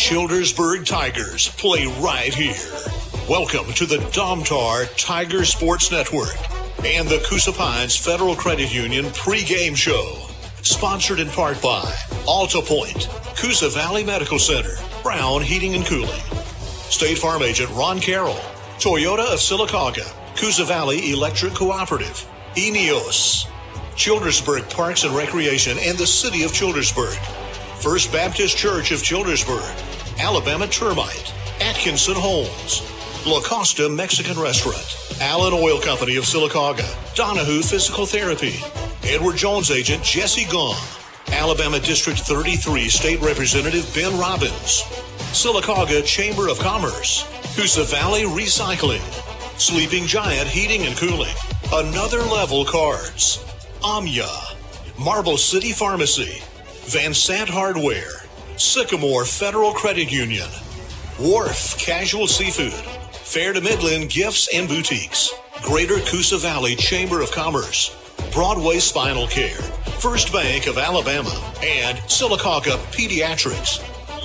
Childersburg Tigers play right here. Welcome to the Domtar Tiger Sports Network and the Coosa Pines Federal Credit Union pregame show. Sponsored in part by Alta Point, Coosa Valley Medical Center, Brown Heating and Cooling, State Farm Agent Ron Carroll, Toyota of Sylacauga, Coosa Valley Electric Cooperative, Ineos, Childersburg Parks and Recreation and the City of Childersburg, First Baptist Church of Childersburg, Alabama Termite, Atkinson Homes, La Costa Mexican Restaurant, Allen Oil Company of Sylacauga, Donahue Physical Therapy, Edward Jones Agent Jesse Gong, Alabama District 33 State Representative Ben Robbins, Sylacauga Chamber of Commerce, Coosa Valley Recycling, Sleeping Giant Heating and Cooling, Another Level Cards, Amya, Marble City Pharmacy, Van Sant Hardware, Sycamore Federal Credit Union, Wharf Casual Seafood, Fair to Midland Gifts and Boutiques, Greater Coosa Valley Chamber of Commerce, Broadway Spinal Care, First Bank of Alabama, and Sylacauga Pediatrics.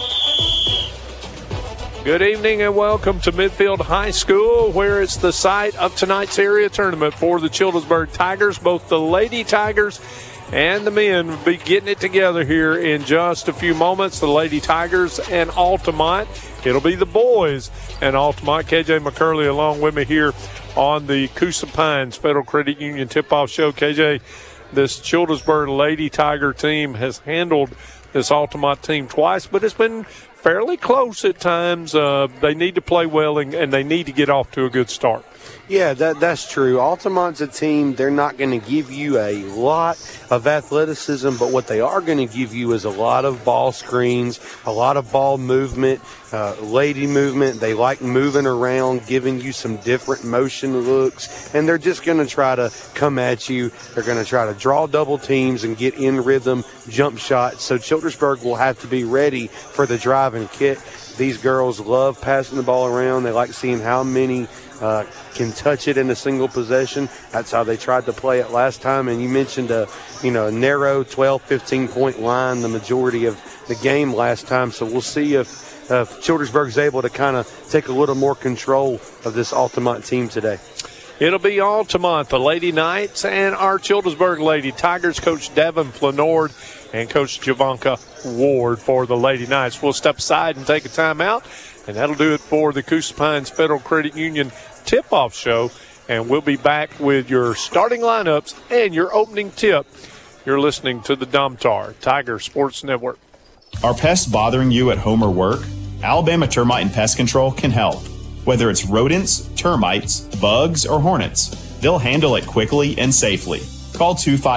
Good evening and welcome to Midfield High School, where it's the site of tonight's area tournament for the Childersburg Tigers. Both the Lady Tigers and the men will be getting it together here in just a few moments. The Lady Tigers and Altamont. It'll be the boys and Altamont. KJ McCurley along with me here on the Coosa Pines Federal Credit Union tip-off show. KJ, this Childersburg Lady Tiger team has handled this Altamont team twice, but it's been fairly close at times. They need to play well, and they need to get off to a good start. Yeah, that's true. Altamont's a team, they're not going to give you a lot of athleticism, but what they are going to give you is a lot of ball screens, a lot of ball movement, lady movement. They like moving around, giving you some different motion looks, and they're just going to try to come at you. They're going to try to draw double teams and get in rhythm jump shots. So Childersburg will have to be ready for the drive and kick. These girls love passing the ball around. They like seeing how many can touch it in a single possession. That's how they tried to play it last time. And you mentioned a narrow 12, 15-point line the majority of the game last time. So we'll see if Childersburg's able to kind of take a little more control of this Altamont team today. It'll be Altamont, the Lady Knights, and our Childersburg Lady Tigers, Coach Devin Flanord and Coach Javanka Ward for the Lady Knights. We'll step aside and take a timeout, and that'll do it for the Coosa Pines Federal Credit Union tip-off show, and we'll be back with your starting lineups and your opening tip. You're listening to the Domtar Tiger Sports Network. Are pests bothering you at home or work? Alabama Termite and Pest Control can help. Whether it's rodents, termites, bugs, or hornets, they'll handle it quickly and safely. Call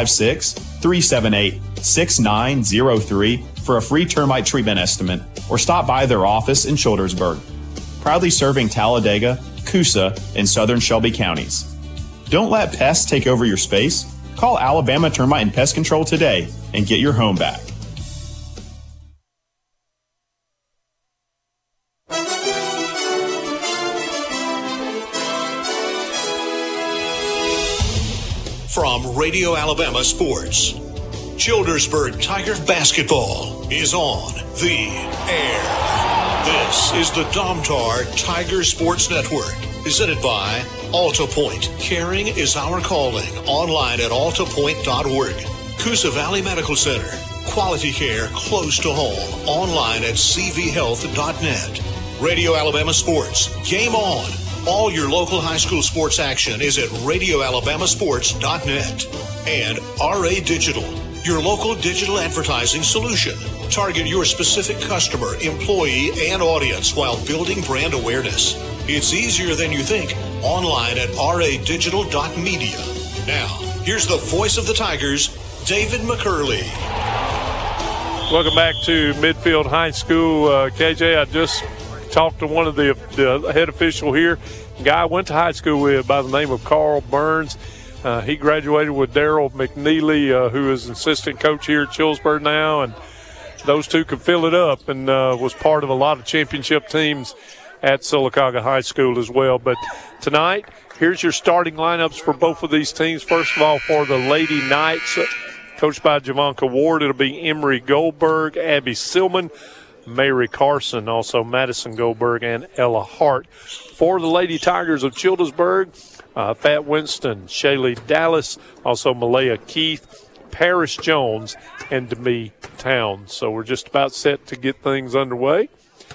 256-378-6903 for a free termite treatment estimate, or stop by their office in Childersburg. Proudly serving Talladega, Coosa, and southern Shelby counties. Don't let pests take over your space. Call Alabama Termite and Pest Control today and get your home back. From Radio Alabama Sports, Childersburg Tiger basketball is on the air. This is the Domtar Tiger Sports Network, presented by Alta Point. Caring is our calling. Online at altapoint.org. Coosa Valley Medical Center. Quality care close to home. Online at cvhealth.net. Radio Alabama Sports. Game on. All your local high school sports action is at radioalabamasports.net. And RA Digital, your local digital advertising solution. Target your specific customer, employee, and audience while building brand awareness. It's easier than you think. Online at radigital.media. Now, here's the voice of the Tigers, David McCurley. Welcome back to Midfield High School. KJ, I just talked to one of the head official here, a guy I went to high school with by the name of Carl Burns. He graduated with Daryl McNeely, who is assistant coach here at Childersburg now, and those two could fill it up, and was part of a lot of championship teams at Sylacauga High School as well. But tonight, here's your starting lineups for both of these teams. First of all, for the Lady Knights, coached by Javanka Ward, it'll be Emery Goldberg, Abby Silman, Mary Carson, also Madison Goldberg and Ella Hart. For the Lady Tigers of Childersburg, Fat Winston, Shaylee Dallas, also Malaya Keith, Paris Jones, and Demi Towns. So we're just about set to get things underway.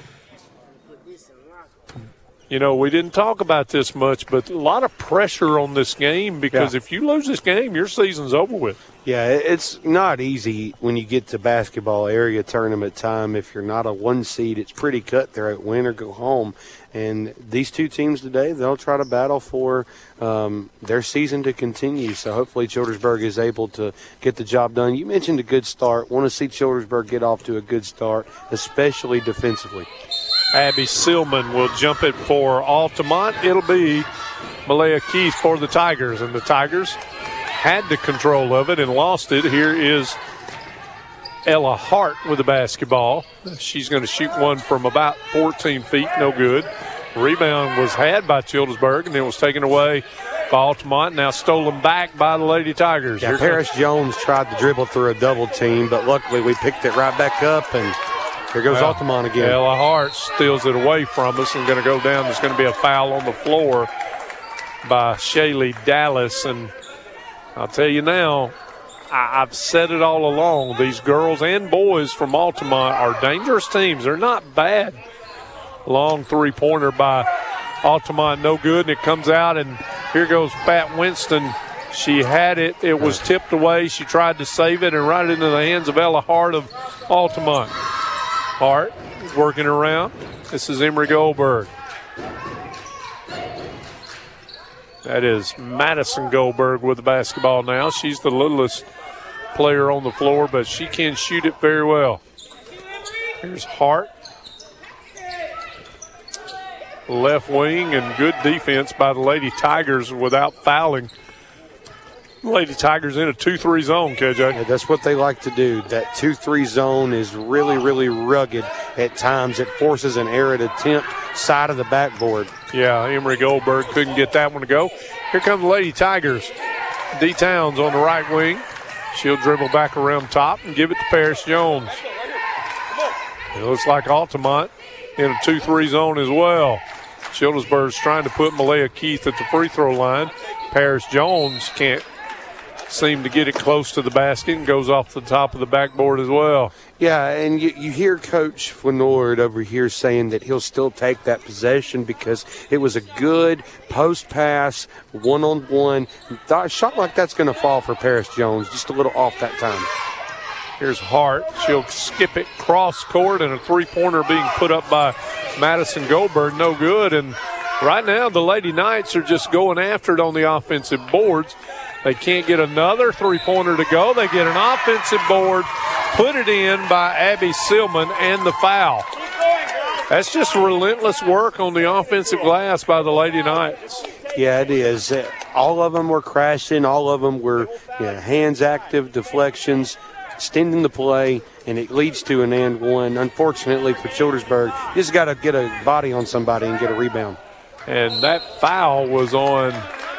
You know, we didn't talk about this much, but a lot of pressure on this game because if you lose this game, your season's over with. Yeah, it's not easy when you get to basketball area tournament time. If you're not a 1 seed, it's pretty cutthroat, win or go home. And these two teams today, they'll try to battle for their season to continue. So hopefully Childersburg is able to get the job done. You mentioned a good start. Want to see Childersburg get off to a good start, especially defensively. Abby Silman will jump it for Altamont. It'll be Malaya Keith for the Tigers, and the Tigers had the control of it and lost it. Here is Ella Hart with the basketball. She's going to shoot one from about 14 feet, no good. Rebound was had by Childersburg, and then was taken away by Altamont, now stolen back by the Lady Tigers. Yeah, Paris Jones tried to dribble through a double team, but luckily we picked it right back up, and here goes Altamont again. Ella Hart steals it away from us and going to go down. There's going to be a foul on the floor by Shaylee Dallas. And I'll tell you now, I've said it all along, these girls and boys from Altamont are dangerous teams. They're not bad. Long three-pointer by Altamont, no good, and it comes out, and here goes Fat Winston. She had it. It was tipped away. She tried to save it and right into the hands of Ella Hart of Altamont. Hart is working around. This is Emery Goldberg. That is Madison Goldberg with the basketball now. She's the littlest player on the floor, but she can shoot it very well. Here's Hart. Left wing, and good defense by the Lady Tigers without fouling. Lady Tigers in a 2-3 zone, KJ. Yeah, that's what they like to do. That 2-3 zone is really, really rugged at times. It forces an errant attempt side of the backboard. Yeah, Emery Goldberg couldn't get that one to go. Here come the Lady Tigers. D. Towns on the right wing. She'll dribble back around top and give it to Paris Jones. It looks like Altamont in a 2-3 zone as well. Childersburg's trying to put Malaya Keith at the free throw line. Paris Jones can't seem to get it close to the basket and goes off the top of the backboard as well. Yeah, and you hear Coach Fenord over here saying that he'll still take that possession because it was a good post pass, one-on-one. A shot like that's going to fall for Paris Jones, just a little off that time. Here's Hart. She'll skip it cross court, and a three-pointer being put up by Madison Goldberg, no good. And right now the Lady Knights are just going after it on the offensive boards. They can't get another three-pointer to go. They get an offensive board, put it in by Abby Silman, and the foul. That's just relentless work on the offensive glass by the Lady Knights. Yeah, it is. All of them were crashing. All of them were hands active, deflections, extending the play, and it leads to an and one. Unfortunately for Childersburg, you just got to get a body on somebody and get a rebound. And that foul was on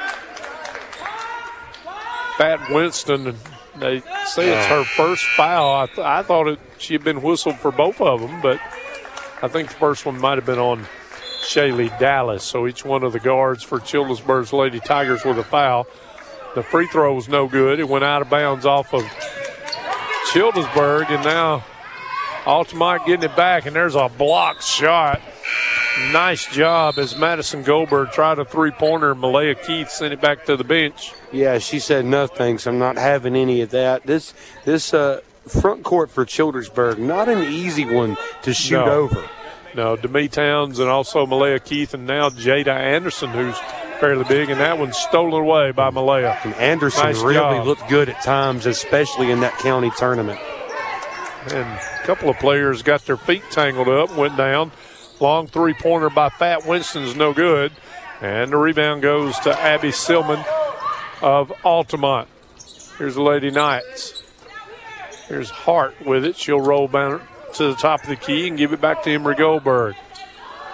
Fat Winston. They say it's her first foul. I thought she had been whistled for both of them, but I think the first one might have been on Shaylee Dallas. So each one of the guards for Childersburg's Lady Tigers with a foul. The free throw was no good. It went out of bounds off of Childersburg, and now Altamont getting it back, and there's a blocked shot. Nice job as Madison Goldberg tried a three-pointer. Malaya Keith sent it back to the bench. Yeah, she said, no thanks, I'm not having any of that. This front court for Childersburg, not an easy one to shoot over. No, Demi Towns and also Malaya Keith, and now Jada Anderson, who's fairly big, and that one's stolen away by Malaya. And Anderson nice really job. Looked good at times, especially in that county tournament. And a couple of players got their feet tangled up, went down. Long three-pointer by Fat Winston's no good. And the rebound goes to Abby Silman of Altamont. Here's the Lady Knights. Here's Hart with it. She'll roll down to the top of the key and give it back to Emery Goldberg.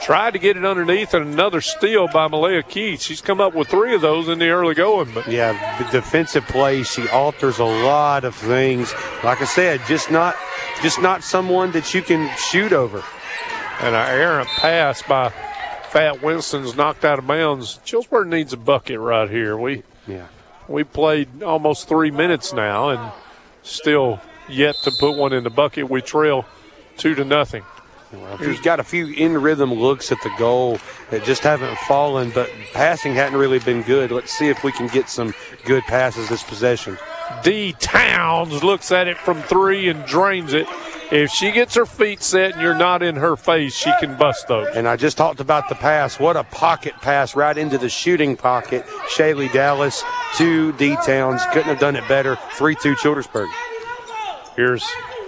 Tried to get it underneath, and another steal by Malaya Keith. She's come up with 3 of those in the early going. But yeah, the defensive play, she alters a lot of things. Like I said, just not someone that you can shoot over. And an errant pass by Fat Winston's knocked out of bounds. Chillsburg needs a bucket right here. We played almost 3 minutes now and still yet to put one in the bucket. We trail 2-0. Well, he's got a few in-rhythm looks at the goal that just haven't fallen, but passing hadn't really been good. Let's see if we can get some good passes this possession. D. Towns looks at it from 3 and drains it. If she gets her feet set and you're not in her face, she can bust those. And I just talked about the pass. What a pocket pass right into the shooting pocket. Shaylee Dallas to D. Towns. Couldn't have done it better. 3-2 Childersburg. Here's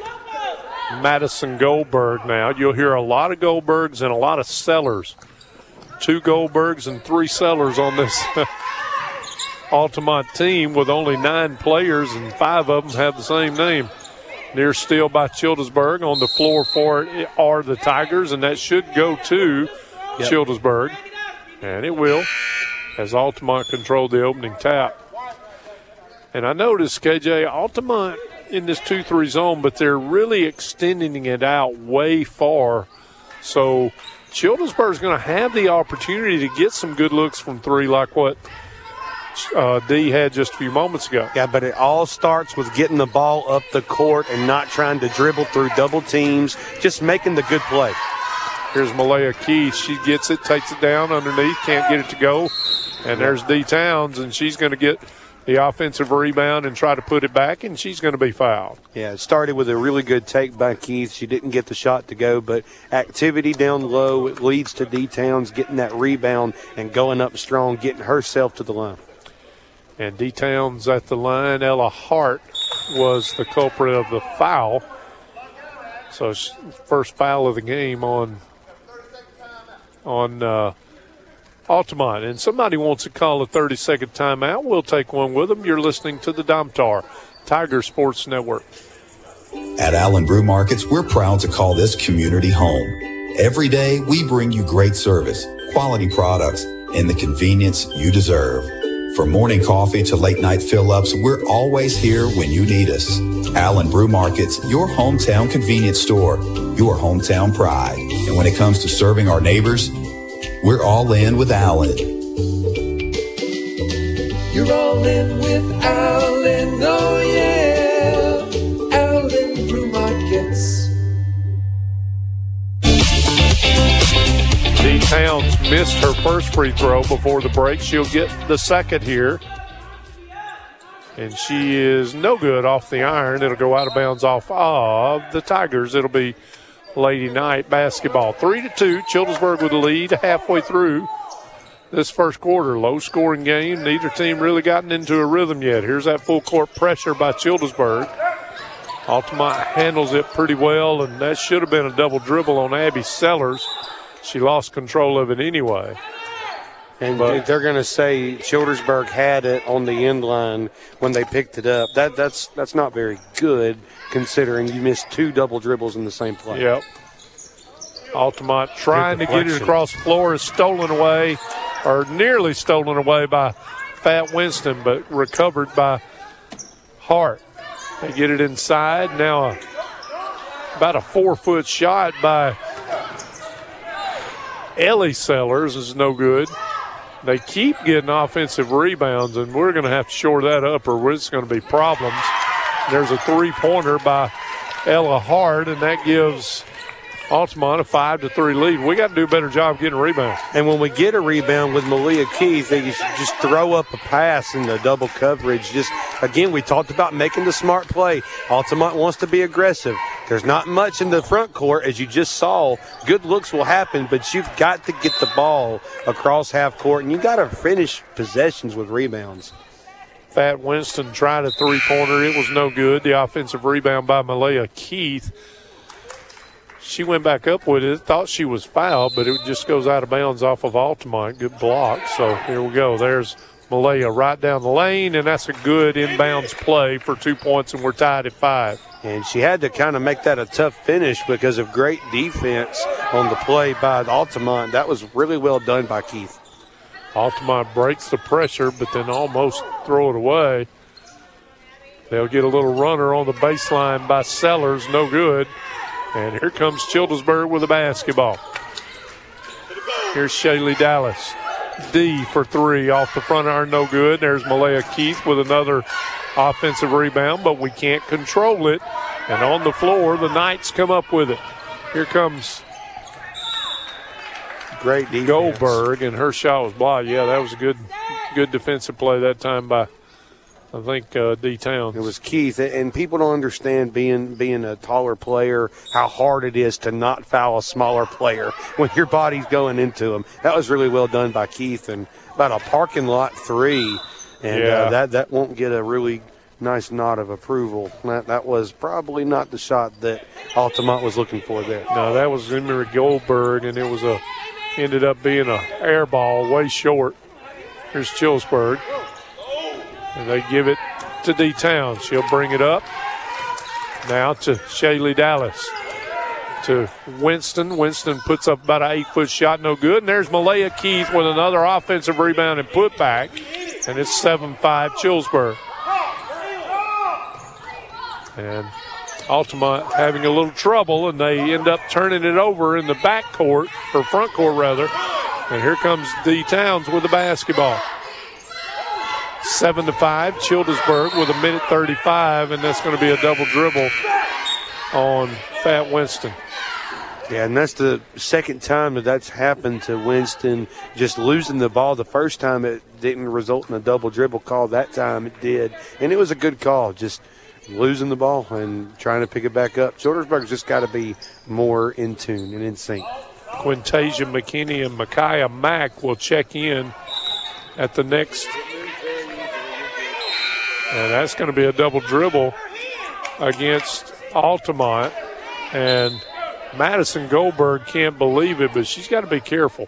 Madison Goldberg now. You'll hear a lot of Goldbergs and a lot of Sellers. 2 Goldbergs and 3 Sellers on this Altamont team with only 9 players, and 5 of them have the same name. Near steal by Childersburg. On the floor for it are the Tigers, and that should go to Childersburg. And it will, as Altamont controlled the opening tap. And I noticed, KJ, Altamont in this 2-3 zone, but they're really extending it out way far. So Childersburg's going to have the opportunity to get some good looks from 3 like what D had just a few moments ago. Yeah, but it all starts with getting the ball up the court and not trying to dribble through double teams, just making the good play. Here's Malaya Keith. She gets it, takes it down underneath, can't get it to go. And there's D. Towns, and she's going to get the offensive rebound and try to put it back, and she's going to be fouled. Yeah, it started with a really good take by Keith. She didn't get the shot to go, but activity down low, it leads to D. Towns getting that rebound and going up strong, getting herself to the line. And D. Towns at the line. Ella Hart was the culprit of the foul. So first foul of the game on Altamont. And somebody wants to call a 30-second timeout. We'll take one with them. You're listening to the Domtar Tiger Sports Network. At Allen Brew Markets, we're proud to call this community home. Every day, we bring you great service, quality products, and the convenience you deserve. From morning coffee to late-night fill-ups, we're always here when you need us. Allen Brew Markets, your hometown convenience store, your hometown pride. And when it comes to serving our neighbors, we're all in with Allen. You're all in with Allen, oh yeah. Allen Brew Markets. D. Towns missed her first free throw before the break. She'll get the second here. And she is no good off the iron. It'll go out of bounds off of the Tigers. It'll be Lady Knight basketball. 3-2, Childersburg with the lead halfway through this first quarter. Low-scoring game. Neither team really gotten into a rhythm yet. Here's that full-court pressure by Childersburg. Altamont handles it pretty well, and that should have been a double dribble on Abby Sellers. She lost control of it anyway. And they're going to say Childersburg had it on the end line when they picked it up. That's not very good considering you missed 2 double dribbles in the same play. Yep. Altamont trying to get it across the floor is stolen away, or nearly stolen away by Fat Winston, but recovered by Hart. They get it inside. Now about a 4-foot shot by Ellie Sellers is no good. They keep getting offensive rebounds, and we're going to have to shore that up or it's going to be problems. There's a 3-pointer by Ella Hart, and that gives Altamont a 5-3 lead. We got to do a better job getting rebounds. And when we get a rebound with Malia Keith, they just throw up a pass in the double coverage. Just, again, we talked about making the smart play. Altamont wants to be aggressive. There's not much in the front court, as you just saw. Good looks will happen, but you've got to get the ball across half court, and you've got to finish possessions with rebounds. Fat Winston tried a 3-pointer. It was no good. The offensive rebound by Malia Keith. She went back up with it, thought she was fouled, but it just goes out of bounds off of Altamont. Good block. So here we go. There's Malaya right down the lane, and that's a good inbounds play for 2 points, and we're tied at 5. And she had to kind of make that a tough finish because of great defense on the play by Altamont. That was really well done by Keith. Altamont breaks the pressure, but then almost throw it away. They'll get a little runner on the baseline by Sellers, no good. And here comes Childersburg with a basketball. Here's Shaylee Dallas. D for 3 off the front iron, no good. There's Malaya Keith with another offensive rebound, but we can't control it. And on the floor, the Knights come up with it. Here comes great defense. Goldberg, and her shot was blocked. Yeah, that was a good defensive play that time by, I think, D. Towns. It was Keith, and people don't understand being a taller player, how hard it is to not foul a smaller player when your body's going into them. That was really well done by Keith, and about a parking lot 3, and that won't get a really nice nod of approval. That was probably not the shot that Altamont was looking for there. No, that was Emery Goldberg, and it was ended up being a air ball way short. Here's Childersburg. And they give it to D. Towns. She'll bring it up. Now to Shaylee Dallas. To Winston. Winston puts up about an 8-foot shot, no good. And there's Malaya Keith with another offensive rebound and putback. And it's 7-5 Childersburg. And Altamont having a little trouble, and they end up turning it over in the back court, or front court rather. And here comes D. Towns with the basketball. 7-5, Childersburg with 1:35, and that's going to be a double dribble on Fat Winston. Yeah, and that's the second time that's happened to Winston, just losing the ball. The first time it didn't result in a double dribble call. That time it did, and it was a good call, just losing the ball and trying to pick it back up. Childersburg's just got to be more in tune and in sync. Quintasia McKinney and Micaiah Mack will check in at the next. And that's going to be a double dribble against Altamont. And Madison Goldberg can't believe it, but she's got to be careful.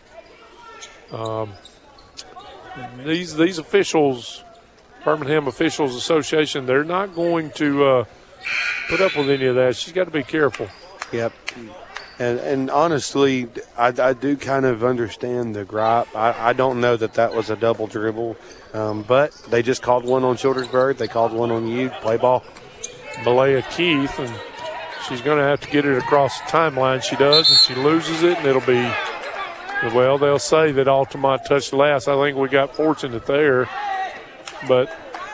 These officials, Birmingham Officials Association, they're not going to put up with any of that. She's got to be careful. Yep. And honestly, I do kind of understand the gripe. I don't know that was a double dribble, but they just called one on Childersburg. They called one on you. Play ball. Malaya Keith, and she's going to have to get it across the timeline. She does, and she loses it, and it'll be, well, they'll say that Altamont touched last. I think we got fortunate there, but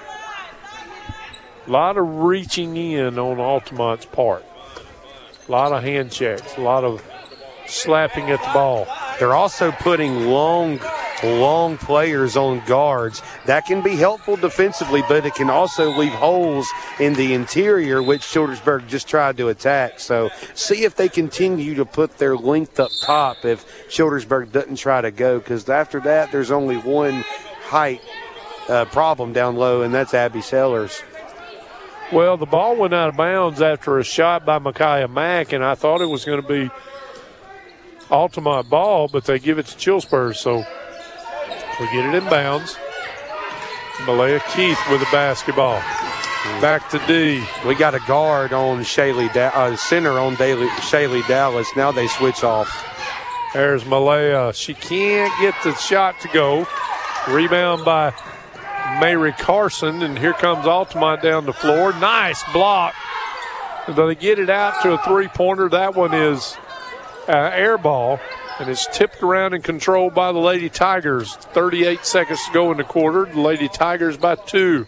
a lot of reaching in on Altamont's part. A lot of hand checks, a lot of slapping at the ball. They're also putting long players on guards. That can be helpful defensively, but it can also leave holes in the interior, which Childersburg just tried to attack. So see if they continue to put their length up top if Childersburg doesn't try to go, because after that there's only one height problem down low, and that's Abby Sellers. Well, the ball went out of bounds after a shot by Micaiah Mack, and I thought it was going to be Altamont ball, but they give it to Childersburg, so we get it in bounds. Malaya Keith with the basketball. Back to D. We got a guard on center on Shaylee Dallas. Now they switch off. There's Malaya. She can't get the shot to go. Rebound by Mary Carson, and here comes Altamont down the floor. Nice block. They get it out to a three-pointer. That one is air ball, and it's tipped around and controlled by the Lady Tigers. 38 seconds to go in the quarter. The Lady Tigers by 2.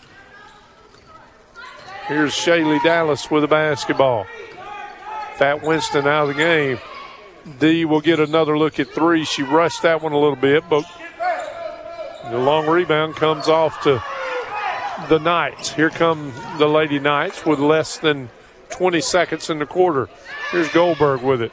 Here's Shaylee Dallas with the basketball. Fat Winston out of the game. D will get another look at 3. She rushed that one a little bit, but the long rebound comes off to the Knights. Here come the Lady Knights with less than 20 seconds in the quarter. Here's Goldberg with it.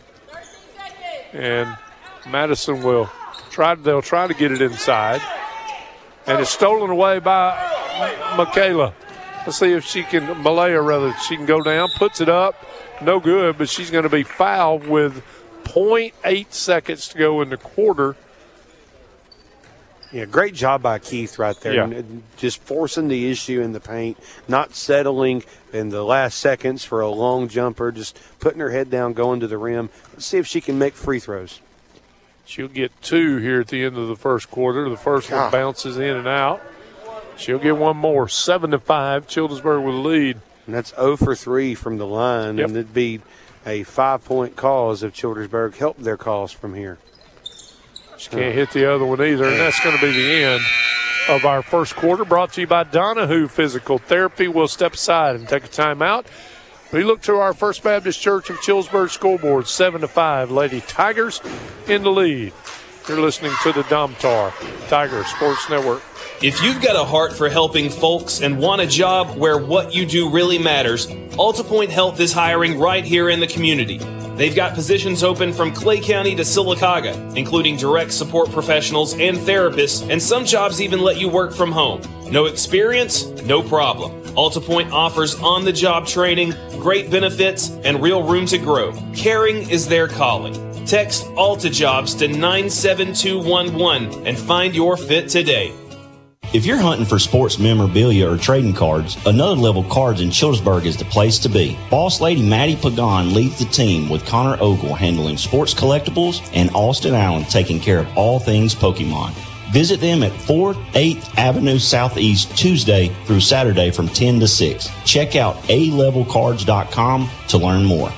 And Madison they'll try to get it inside. And it's stolen away by Michaela. Let's see if Malaya she can go down, puts it up. No good, but she's going to be fouled with 0.8 seconds to go in the quarter. Yeah, great job by Keith right there. Yeah. And just forcing the issue in the paint, not settling in the last seconds for a long jumper, just putting her head down, going to the rim. Let's see if she can make free throws. She'll get 2 here at the end of the first quarter. The first one bounces in and out. She'll get one more. 7-5, Childersburg with a lead. And that's 0 for 3 from the line, Yep. and it'd be a 5-point cause if Childersburg helped their cause from here. She can't hit the other one either, and that's going to be the end of our first quarter. Brought to you by Donahue Physical Therapy. We'll step aside and take a timeout. We look to our First Baptist Church of Childersburg scoreboard, 7-5. Lady Tigers in the lead. You're listening to the Domtar Tiger Sports Network. If you've got a heart for helping folks and want a job where what you do really matters, AltaPoint Health is hiring right here in the community. They've got positions open from Clay County to Sylacauga, including direct support professionals and therapists, and some jobs even let you work from home. No experience? No problem. AltaPoint offers on-the-job training, great benefits, and real room to grow. Caring is their calling. Text AltaJobs to 97211 and find your fit today. If you're hunting for sports memorabilia or trading cards, Another Level Cards in Childersburg is the place to be. Boss Lady Maddie Pagan leads the team with Connor Ogle handling sports collectibles and Austin Allen taking care of all things Pokemon. Visit them at 4th 8th Avenue Southeast Tuesday through Saturday from 10 to 6. Check out alevelcards.com to learn more.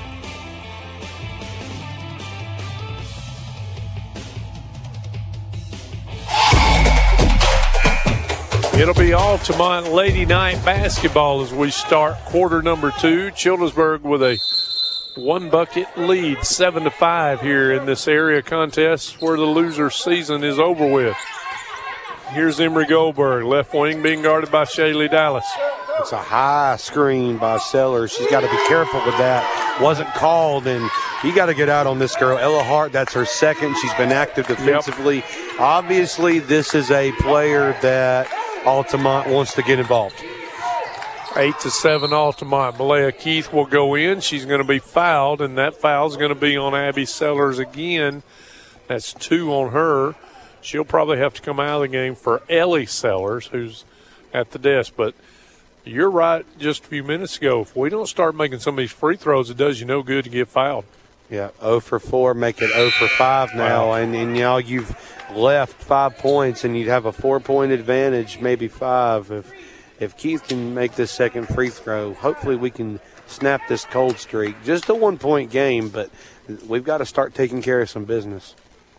It'll be Altamont Lady Night basketball as we start quarter number 2. Childersburg with a 1-bucket lead, 7-5 here in this area contest where the loser season is over with. Here's Emery Goldberg, left wing being guarded by Shaylee Dallas. It's a high screen by Sellers. She's got to be careful with that. Wasn't called, and you got to get out on this girl. Ella Hart, that's her second. She's been active defensively. Yep. Obviously, this is a player that Altamont wants to get involved. 8-7 Altamont. Malaya Keith will go in. She's going to be fouled, and that foul is going to be on Abby Sellers again. That's 2 on her. She'll probably have to come out of the game for Ellie Sellers, who's at the desk. But you're right just a few minutes ago. If we don't start making some of these free throws, it does you no good to get fouled. Yeah, 0 for 4, make it 0 for 5 now. Wow. And now you've left 5 points, and you'd have a 4-point advantage, maybe 5. If Keith can make this second free throw, hopefully we can snap this cold streak. Just a 1-point game, but we've got to start taking care of some business.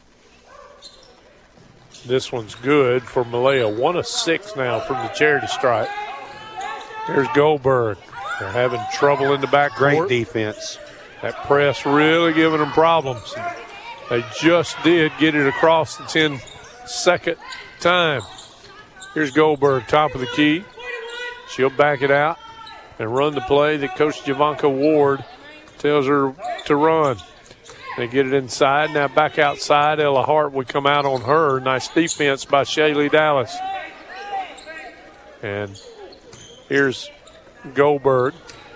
This one's good for Malaya. 1 of 6 now from the charity stripe. There's Goldberg. They're having trouble in the backcourt. Great defense. That press really giving them problems. They just did get it across the 10-second time. Here's Goldberg, top of the key. She'll back it out and run the play that Coach Javanka Ward tells her to run. They get it inside. Now back outside. Ella Hart would come out on her. Nice defense by Shaylee Dallas. And here's Goldberg.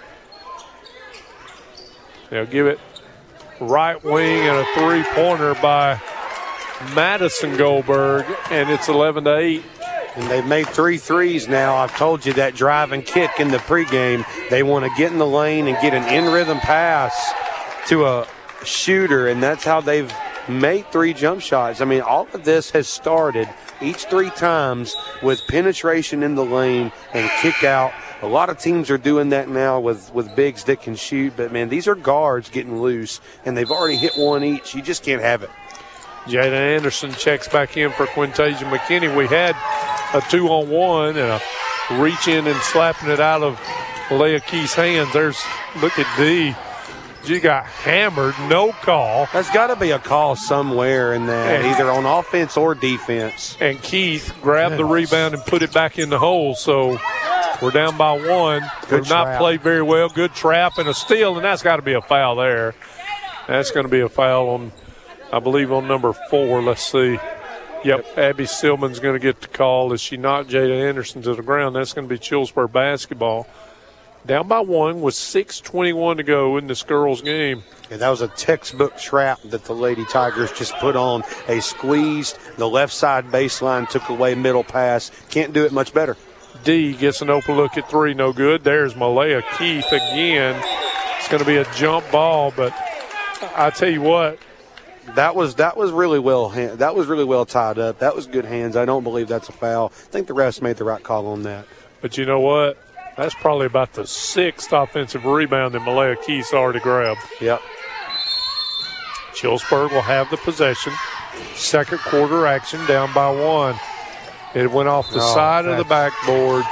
They'll give it right wing and a three-pointer by Madison Goldberg, and it's 11-8. And they've made 3 threes now. I've told you that drive and kick in the pregame. They want to get in the lane and get an in-rhythm pass to a shooter, and that's how they've made 3 jump shots. I mean, all of this has started each 3 times with penetration in the lane and kick out. A lot of teams are doing that now with bigs that can shoot, but, man, these are guards getting loose, and they've already hit 1 each. You just can't have it. Jada Anderson checks back in for Quintasia McKinney. We had a 2-on-1 and a reach in and slapping it out of Leah Key's hands. Look at D. She got hammered, no call. That's got to be a call somewhere in that, either on offense or defense. And Keith grabbed the rebound and put it back in the hole, so we're down by 1. We've not played very well. Good trap and a steal, and that's got to be a foul there. That's going to be a foul on, I believe, on number 4. Let's see. Yep, Abby Stillman's going to get the call as she knocked Jada Anderson to the ground. That's going to be Childersburg basketball. Down by 1 with 6:21 to go in this girls' game. Yeah, that was a textbook trap that the Lady Tigers just put on. They squeezed the left side baseline, took away middle pass. Can't do it much better. D gets an open look at 3, no good. There's Malaya Keith again. It's going to be a jump ball, but I tell you what, that was really well tied up. That was good hands. I don't believe that's a foul. I think the refs made the right call on that. But you know what? That's probably about the 6th offensive rebound that Malaya Keith's already grabbed. Yep. Childersburg will have the possession. Second quarter action, down by 1. It went off the side of the backboard.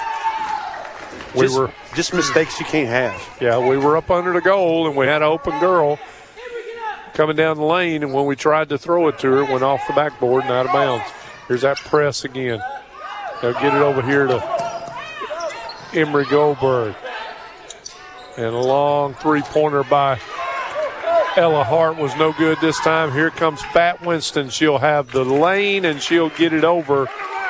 Just mistakes you can't have. Yeah, we were up under the goal, and we had an open girl coming down the lane, and when we tried to throw it to her, it went off the backboard and out of bounds. Here's that press again. They'll get it over here to Emery Goldberg. And a long three-pointer by Ella Hart was no good this time. Here comes Fat Winston. She'll have the lane, and she'll get it over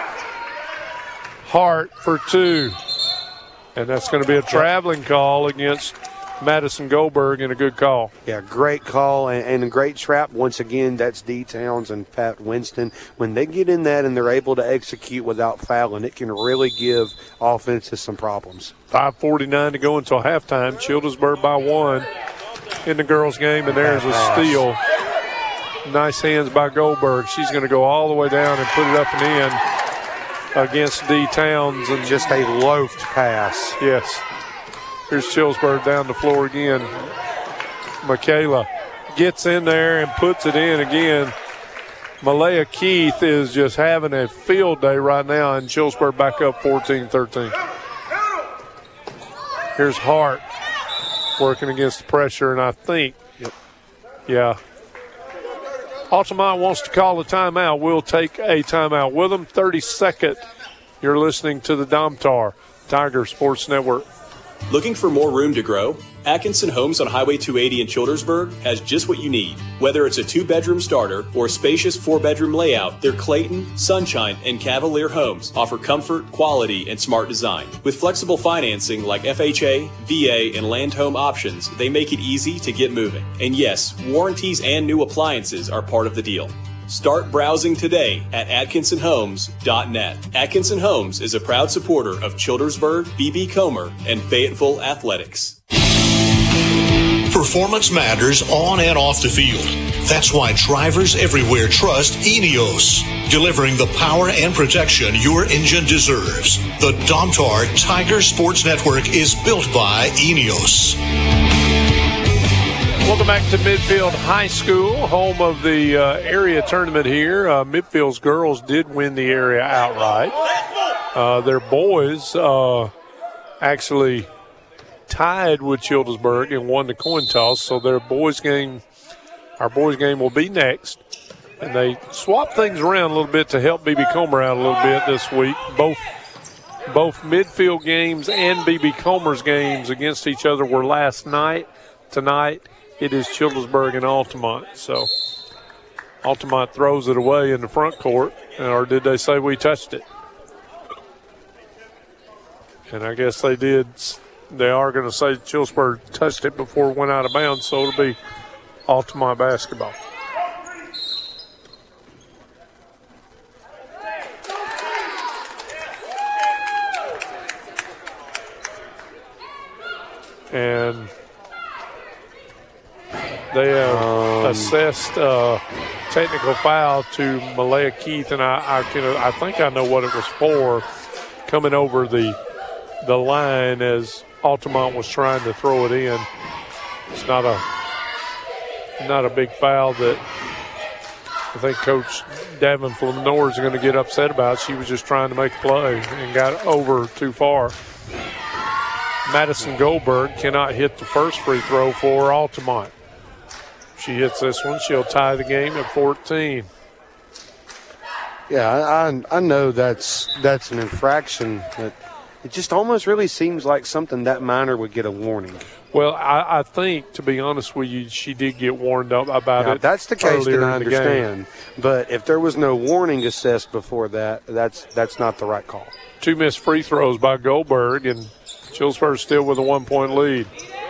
Hart for 2. And that's going to be a traveling call against Madison Goldberg, and a good call. Yeah, great call and a great trap. Once again, that's D. Towns and Pat Winston. When they get in that and they're able to execute without fouling, it can really give offenses some problems. 5:49 to go until halftime. Childersburg by 1 in the girls' game, and there's a steal. Nice hands by Goldberg. She's going to go all the way down and put it up and in against D. Towns. And just a loafed pass. Yes. Here's Childersburg down the floor again. Michaela gets in there and puts it in again. Malaya Keith is just having a field day right now, and Childersburg back up 14-13. Here's Hart working against the pressure, and I think, Altamont wants to call a timeout. We'll take a timeout with them. 32nd. You're listening to the Domtar Tiger Sports Network. Looking for more room to grow? Atkinson Homes on Highway 280 in Childersburg has just what you need. Whether it's a 2-bedroom starter or a spacious 4-bedroom layout, their Clayton, Sunshine, and Cavalier homes offer comfort, quality, and smart design. With flexible financing like FHA, VA, and land home options, they make it easy to get moving. And yes, warranties and new appliances are part of the deal. Start browsing today at AtkinsonHomes.net. Atkinson Homes is a proud supporter of Childersburg, B.B. Comer, and Fayetteville Athletics. Performance matters on and off the field. That's why drivers everywhere trust Eneos, delivering the power and protection your engine deserves. The Domtar Tiger Sports Network is built by Eneos. Welcome back to Midfield High School, home of the area tournament here. Midfield's girls did win the area outright. Their boys actually tied with Childersburg and won the coin toss, so our boys game will be next. And they swapped things around a little bit to help B.B. Comer out a little bit this week. Both Midfield games and B.B. Comer's games against each other were last night. Tonight, it is Childersburg and Altamont. So Altamont throws it away in the front court, or did they say we touched it? And I guess they did. They are going to say Childersburg touched it before it went out of bounds, so it'll be Altamont basketball. And they have assessed technical foul to Malaya Keith, and I think I know what it was for, coming over the line as Altamont was trying to throw it in. It's not a big foul that I think Coach Davin Flenor is going to get upset about. She was just trying to make a play and got over too far. Madison Goldberg cannot hit the first free throw for Altamont. She hits this one, she'll tie the game at 14. Yeah, I know that's an infraction, but it just almost really seems like something that minor would get a warning. Well, I think, to be honest with you, she did get warned up about it. If that's the case, then I understand. But if there was no warning assessed before that, that's not the right call. 2 missed free throws by Goldberg, and Childersburg still with a 1-point lead.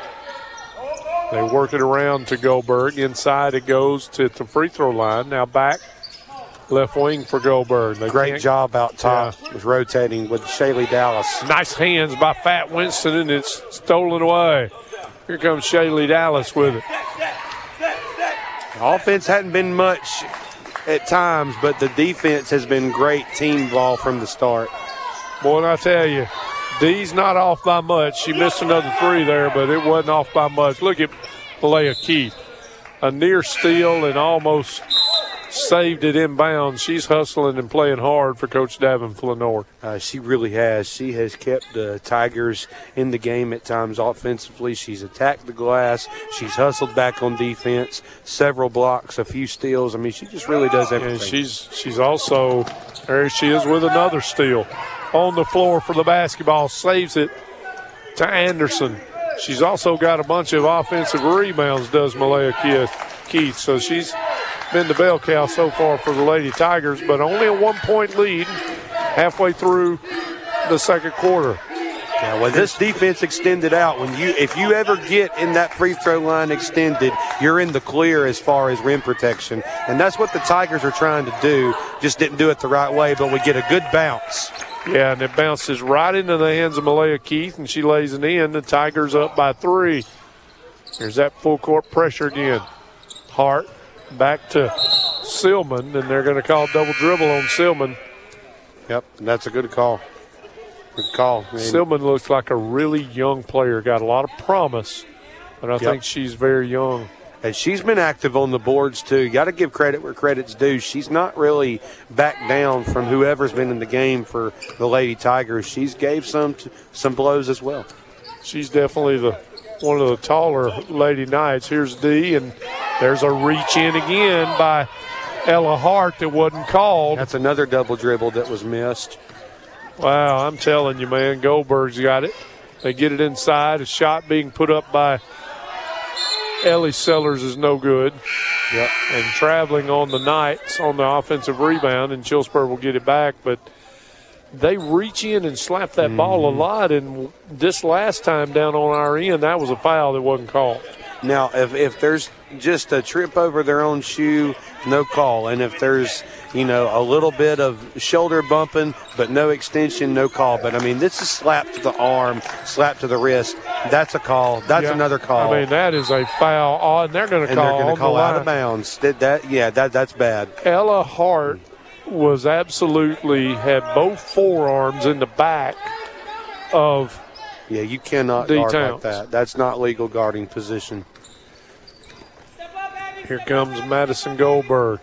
They work it around to Goldberg. Inside it goes to the free throw line. Now back left wing for Goldberg. Great job out top with rotating with Shaylee Dallas. Nice hands by Fat Winston, and it's stolen away. Here comes Shaylee Dallas with it. Offense hadn't been much at times, but the defense has been great team ball from the start. Boy, and I tell you, Dee's not off by much. She missed another three there, but it wasn't off by much. Look at Malaya Keith. A near steal and almost saved it inbounds. She's hustling and playing hard for Coach Davin Flanor. She really has. She has kept the Tigers in the game at times offensively. She's attacked the glass. She's hustled back on defense. Several blocks, a few steals. I mean, she just really does everything. And she's also, there she is with another steal. On the floor for the basketball, saves it to Anderson. She's also got a bunch of offensive rebounds, does Malaya Keith. So she's been the bell cow so far for the Lady Tigers, but only a 1-point lead halfway through the second quarter. Yeah, well, this defense extended out. If you ever get in that free throw line extended, you're in the clear as far as rim protection. And that's what the Tigers are trying to do. Just didn't do it the right way, but we get a good bounce. Yeah, and it bounces right into the hands of Malaya Keith, and she lays it in. The Tigers up by 3. There's that full court pressure again. Hart back to Silman, and they're going to call double dribble on Silman. Yep, that's a good call. Good call. Silman looks like a really young player, got a lot of promise, but I think she's very young. And she's been active on the boards, too. You got to give credit where credit's due. She's not really backed down from whoever's been in the game for the Lady Tigers. She's gave some blows as well. She's definitely one of the taller Lady Knights. Here's Dee, and there's a reach in again by Ella Hart that wasn't called. That's another double dribble that was missed. Wow, I'm telling you, man, Goldberg's got it. They get it inside. A shot being put up by Ellie Sellers is no good. Yep. And traveling on the Knights on the offensive rebound, and Childersburg will get it back. But they reach in and slap that ball a lot, and this last time down on our end, that was a foul that wasn't called. Now, if there's just a trip over their own shoe, no call. And if there's, a little bit of shoulder bumping but no extension, no call. But, I mean, this is slap to the arm, slap to the wrist. That's a call. That's another call. I mean, that is a foul, and they're going to call out of bounds. That's bad. Ella Hart was had both forearms in the back of you cannot guard like that. That's not legal guarding position. Here comes Madison Goldberg.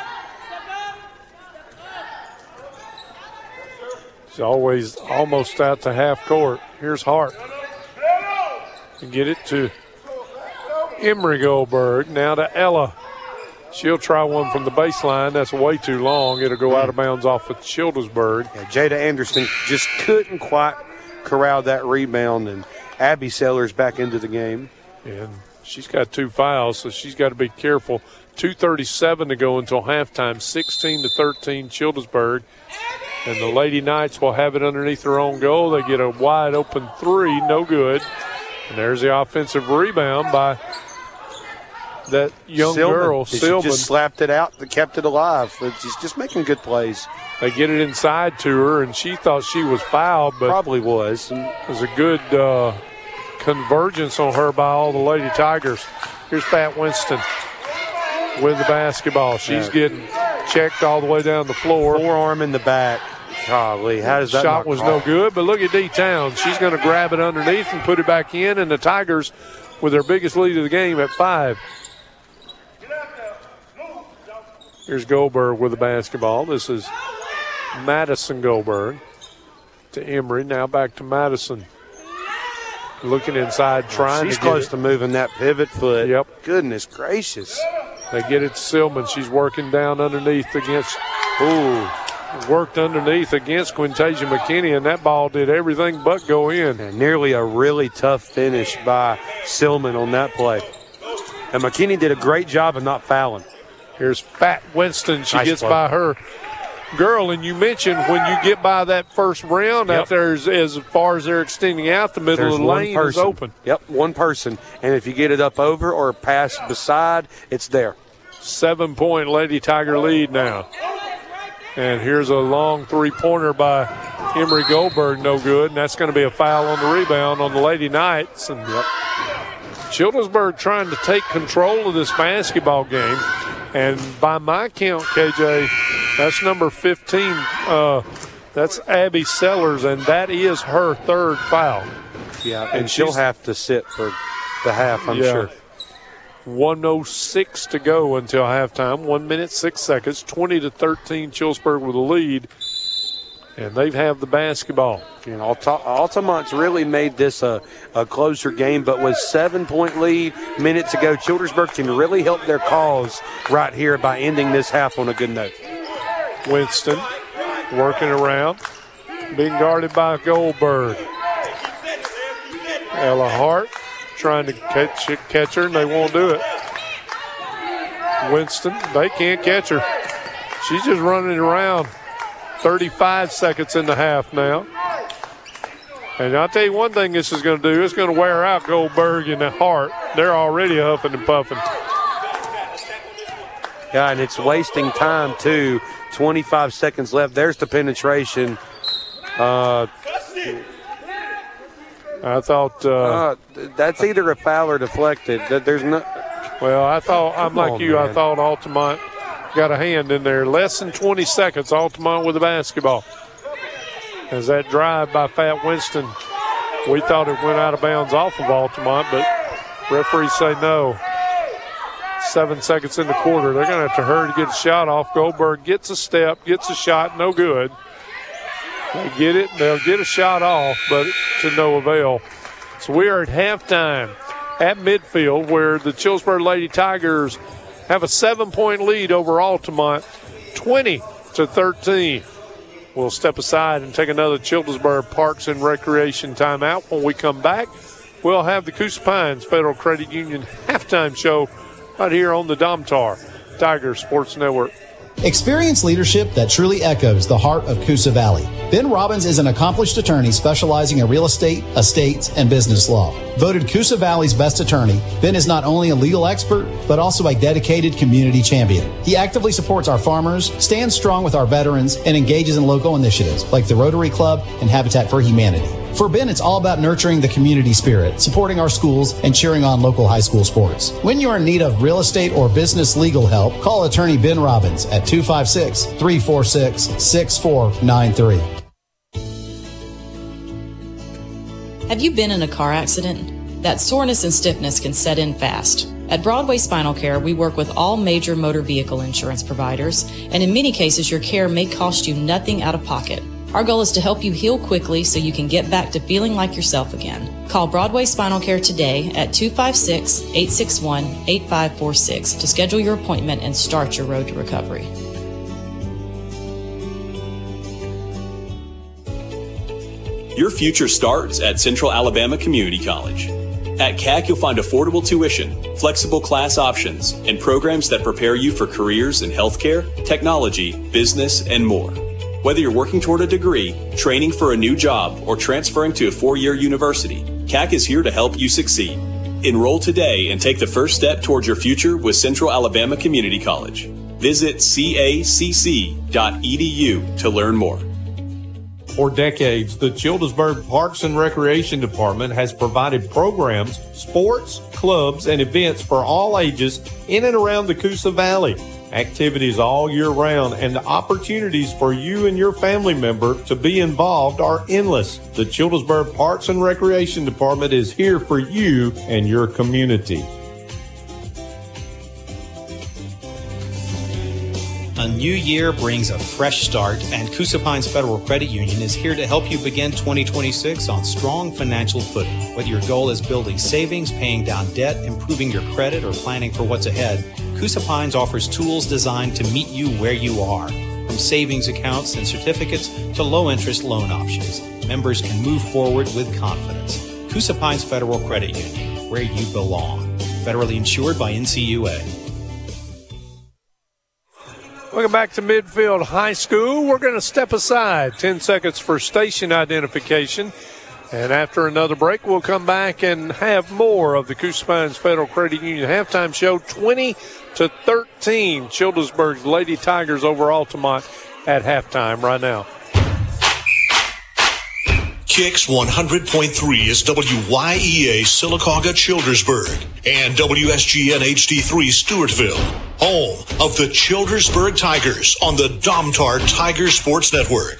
She's always almost out to half court. Here's Hart. And get it to Emery Goldberg. Now to Ella. She'll try one from the baseline. That's way too long. It'll go out of bounds off of Childersburg. Yeah, Jada Anderson just couldn't quite corral that rebound, and Abby Sellers back into the game. And she's got 2 fouls, so she's got to be careful. 2:37 to go until halftime, 16-13 Childersburg. And the Lady Knights will have it underneath their own goal. They get a wide open 3, no good. And there's the offensive rebound by that young girl, Silman. She just slapped it out and kept it alive. She's just making good plays. They get it inside to her, and she thought she was fouled, but probably was. It was a good convergence on her by all the Lady Tigers. Here's Pat Winston with the basketball. She's getting checked all the way down the floor. Forearm in the back. Golly, how does that shot was no good, but look at Dee Towns. She's going to grab it underneath and put it back in, and the Tigers with their biggest lead of the game at 5. Here's Goldberg with the basketball. This is Madison Goldberg to Emery. Now back to Madison. Looking inside, trying She's to get close to moving that pivot foot. Yep. Goodness gracious. They get it to Silman. She's working down underneath against worked underneath against Quintasia McKinney, and that ball did everything but go in. And nearly a really tough finish by Silman on that play. And McKinney did a great job of not fouling. Here's Fat Winston. She gets by her. girl. And you mentioned when you get by that first round, out there, as far as they're extending out, the middle of the lane is open. Yep, one person. And if you get it up over or pass beside, it's there. 7-point Lady Tiger lead now. And here's a long three-pointer by Emery Goldberg, no good. And that's going to be a foul on the rebound on the Lady Knights. And Childersburg trying to take control of this basketball game. And by my count, KJ, that's number 15. That's Abby Sellers, and that is her third foul. Yeah, and she'll have to sit for the half, I'm sure. 1:06 to go until halftime. 1 minute, 6 seconds. 20-13, Childersburg with a lead. And they have the basketball. And Altamont's really made this a closer game, but with 7-point lead minutes ago, Childersburg can really help their cause right here by ending this half on a good note. Winston working around, being guarded by Goldberg. Ella Hart trying to catch her, and they won't do it. Winston, they can't catch her. She's just running around. 35 seconds in the half now. And I'll tell you one thing this is going to do. It's going to wear out Goldberg and Hart. They're already huffing and puffing. Yeah, and it's wasting time, too. 25 seconds left. There's the penetration. I thought that's either a foul or deflected. There's no. Well, I thought I thought Altamont got a hand in there. Less than 20 seconds. Altamont with the basketball. As that drive by Fat Winston, we thought it went out of bounds off of Altamont, but referees say no. 7 seconds in the quarter. They're going to have to hurry to get a shot off. Goldberg gets a step, gets a shot, no good. They get it, they'll get a shot off, but to no avail. So we are at halftime at midfield, where the Childersburg Lady Tigers have a 7-point lead over Altamont, 20-13. We'll step aside and take another Childersburg Parks and Recreation timeout. When we come back, we'll have the Coosa Pines Federal Credit Union halftime show right here on the Domtar Tiger Sports Network. Experience leadership that truly echoes the heart of Coosa Valley. Ben Robbins is an accomplished attorney specializing in real estate, estates, and business law. Voted Coosa Valley's best attorney, Ben is not only a legal expert, but also a dedicated community champion. He actively supports our farmers, stands strong with our veterans, and engages in local initiatives like the Rotary Club and Habitat for Humanity. For Ben, it's all about nurturing the community spirit, supporting our schools, and cheering on local high school sports. When you're in need of real estate or business legal help, call attorney Ben Robbins at 256-346-6493. Have you been in a car accident? That soreness and stiffness can set in fast. At Broadway Spinal Care, we work with all major motor vehicle insurance providers, and in many cases, your care may cost you nothing out of pocket. Our goal is to help you heal quickly so you can get back to feeling like yourself again. Call Broadway Spinal Care today at 256-861-8546 to schedule your appointment and start your road to recovery. Your future starts at Central Alabama Community College. At CAC, you'll find affordable tuition, flexible class options, and programs that prepare you for careers in healthcare, technology, business, and more. Whether you're working toward a degree, training for a new job, or transferring to a 4-year university, CAC is here to help you succeed. Enroll today and take the first step towards your future with Central Alabama Community College. Visit cacc.edu to learn more. For decades, the Childersburg Parks and Recreation Department has provided programs, sports, clubs, and events for all ages in and around the Coosa Valley. Activities all year round, and the opportunities for you and your family member to be involved are endless. The Childersburg Parks and Recreation Department is here for you and your community. A new year brings a fresh start, and Coosa Pines Federal Credit Union is here to help you begin 2026 on strong financial footing. Whether your goal is building savings, paying down debt, improving your credit, or planning for what's ahead, Coosa Pines offers tools designed to meet you where you are. From savings accounts and certificates to low-interest loan options, members can move forward with confidence. Coosa Pines Federal Credit Union, where you belong. Federally insured by NCUA. Welcome back to Midfield High School. We're going to step aside 10 seconds for station identification. And after another break, we'll come back and have more of the Coosa Pines Federal Credit Union halftime show. 20-13, Childersburg's Lady Tigers over Altamont at halftime right now. Kicks 100.3 is WYEA Sylacauga Childersburg and WSGN HD3 Stewartville, home of the Childersburg Tigers on the Domtar Tiger Sports Network.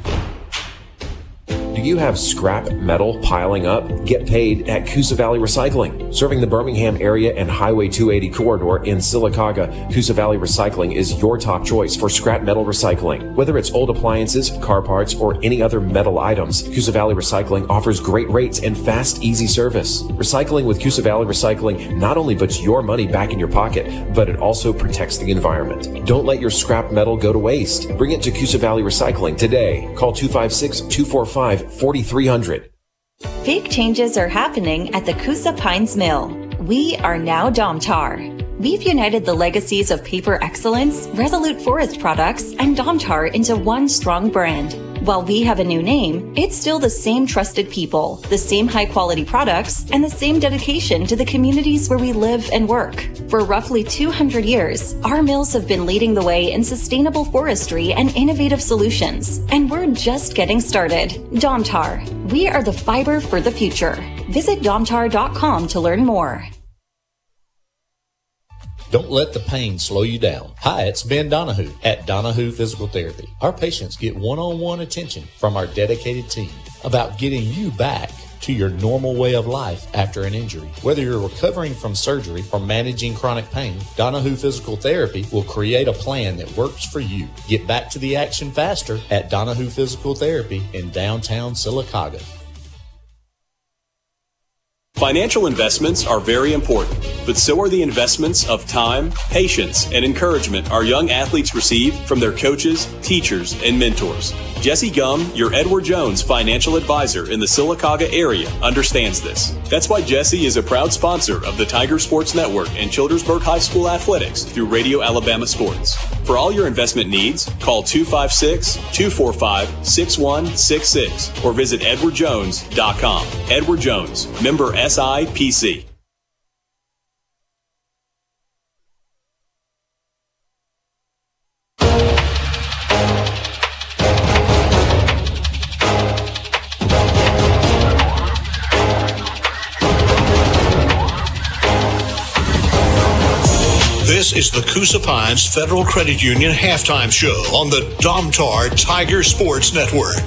Do you have scrap metal piling up? Get paid at Coosa Valley Recycling. Serving the Birmingham area and Highway 280 corridor in Sylacauga, Coosa Valley Recycling is your top choice for scrap metal recycling. Whether it's old appliances, car parts, or any other metal items, Coosa Valley Recycling offers great rates and fast, easy service. Recycling with Coosa Valley Recycling not only puts your money back in your pocket, but it also protects the environment. Don't let your scrap metal go to waste. Bring it to Coosa Valley Recycling today. Call 256-245-4300. Big changes are happening at the Coosa Pines Mill. We are now Domtar. We've united the legacies of Paper Excellence, Resolute Forest Products, and Domtar into one strong brand. While we have a new name, it's still the same trusted people, the same high-quality products, and the same dedication to the communities where we live and work. For roughly 200 years, our mills have been leading the way in sustainable forestry and innovative solutions, and we're just getting started. Domtar. We are the fiber for the future. Visit domtar.com to learn more. Don't let the pain slow you down. Hi, it's Ben Donahue at Donahue Physical Therapy. Our patients get one-on-one attention from our dedicated team about getting you back to your normal way of life after an injury. Whether you're recovering from surgery or managing chronic pain, Donahue Physical Therapy will create a plan that works for you. Get back to the action faster at Donahue Physical Therapy in downtown Sylacauga. Financial investments are very important, but so are the investments of time, patience, and encouragement our young athletes receive from their coaches, teachers, and mentors. Jesse Gum, your Edward Jones financial advisor in the Sylacauga area, understands this. That's why Jesse is a proud sponsor of the Tiger Sports Network and Childersburg High School Athletics through Radio Alabama Sports. For all your investment needs, call 256-245-6166 or visit edwardjones.com. Edward Jones, member SIPC. This is the Coosa Pines Federal Credit Union halftime show on the Domtar Tiger Sports Network.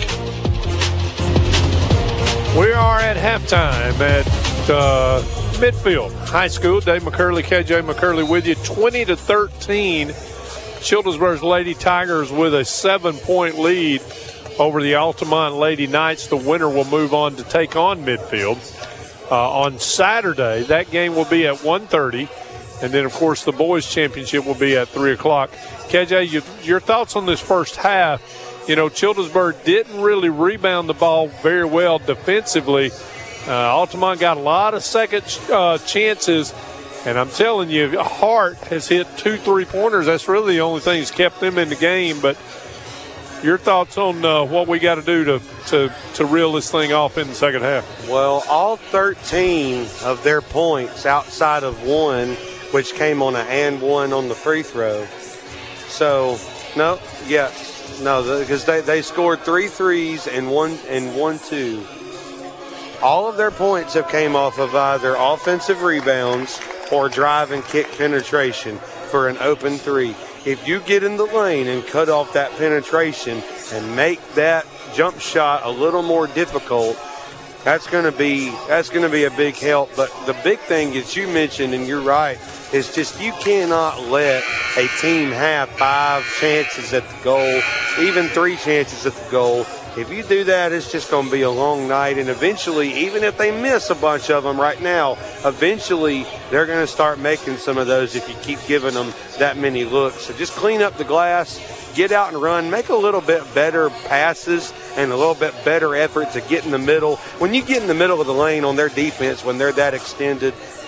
We are at halftime at Midfield High School. Dave McCurley, KJ McCurley with you. 20-13. Childersburg's Lady Tigers with a 7-point lead over the Altamont Lady Knights. The winner will move on to take on Midfield. On Saturday, that game will be at 1:30. And then, of course, the boys' championship will be at 3 o'clock. KJ, your thoughts on this first half? You know, Childersburg didn't really rebound the ball very well defensively. Altamont got a lot of second chances. And I'm telling you, Hart has hit 2 3-pointers. That's really the only thing that's kept them in the game. But your thoughts on what we got to do to reel this thing off in the second half? Well, all 13 of their points outside of one, which came on an and one on the free throw. So, because they scored 3 threes and one 2. All of their points have came off of either offensive rebounds or drive and kick penetration for an open 3. If you get in the lane and cut off that penetration and make that jump shot a little more difficult, that's going to be a big help. But the big thing that you mentioned, and you're right, is just you cannot let a team have 5 chances at the goal, even 3 chances at the goal. If you do that, it's just going to be a long night. And eventually, even if they miss a bunch of them right now, eventually they're going to start making some of those if you keep giving them that many looks. So just clean up the glass, get out and run, make a little bit better passes and a little bit better effort to get in the middle. When you get in the middle of the lane on their defense, when they're that extended,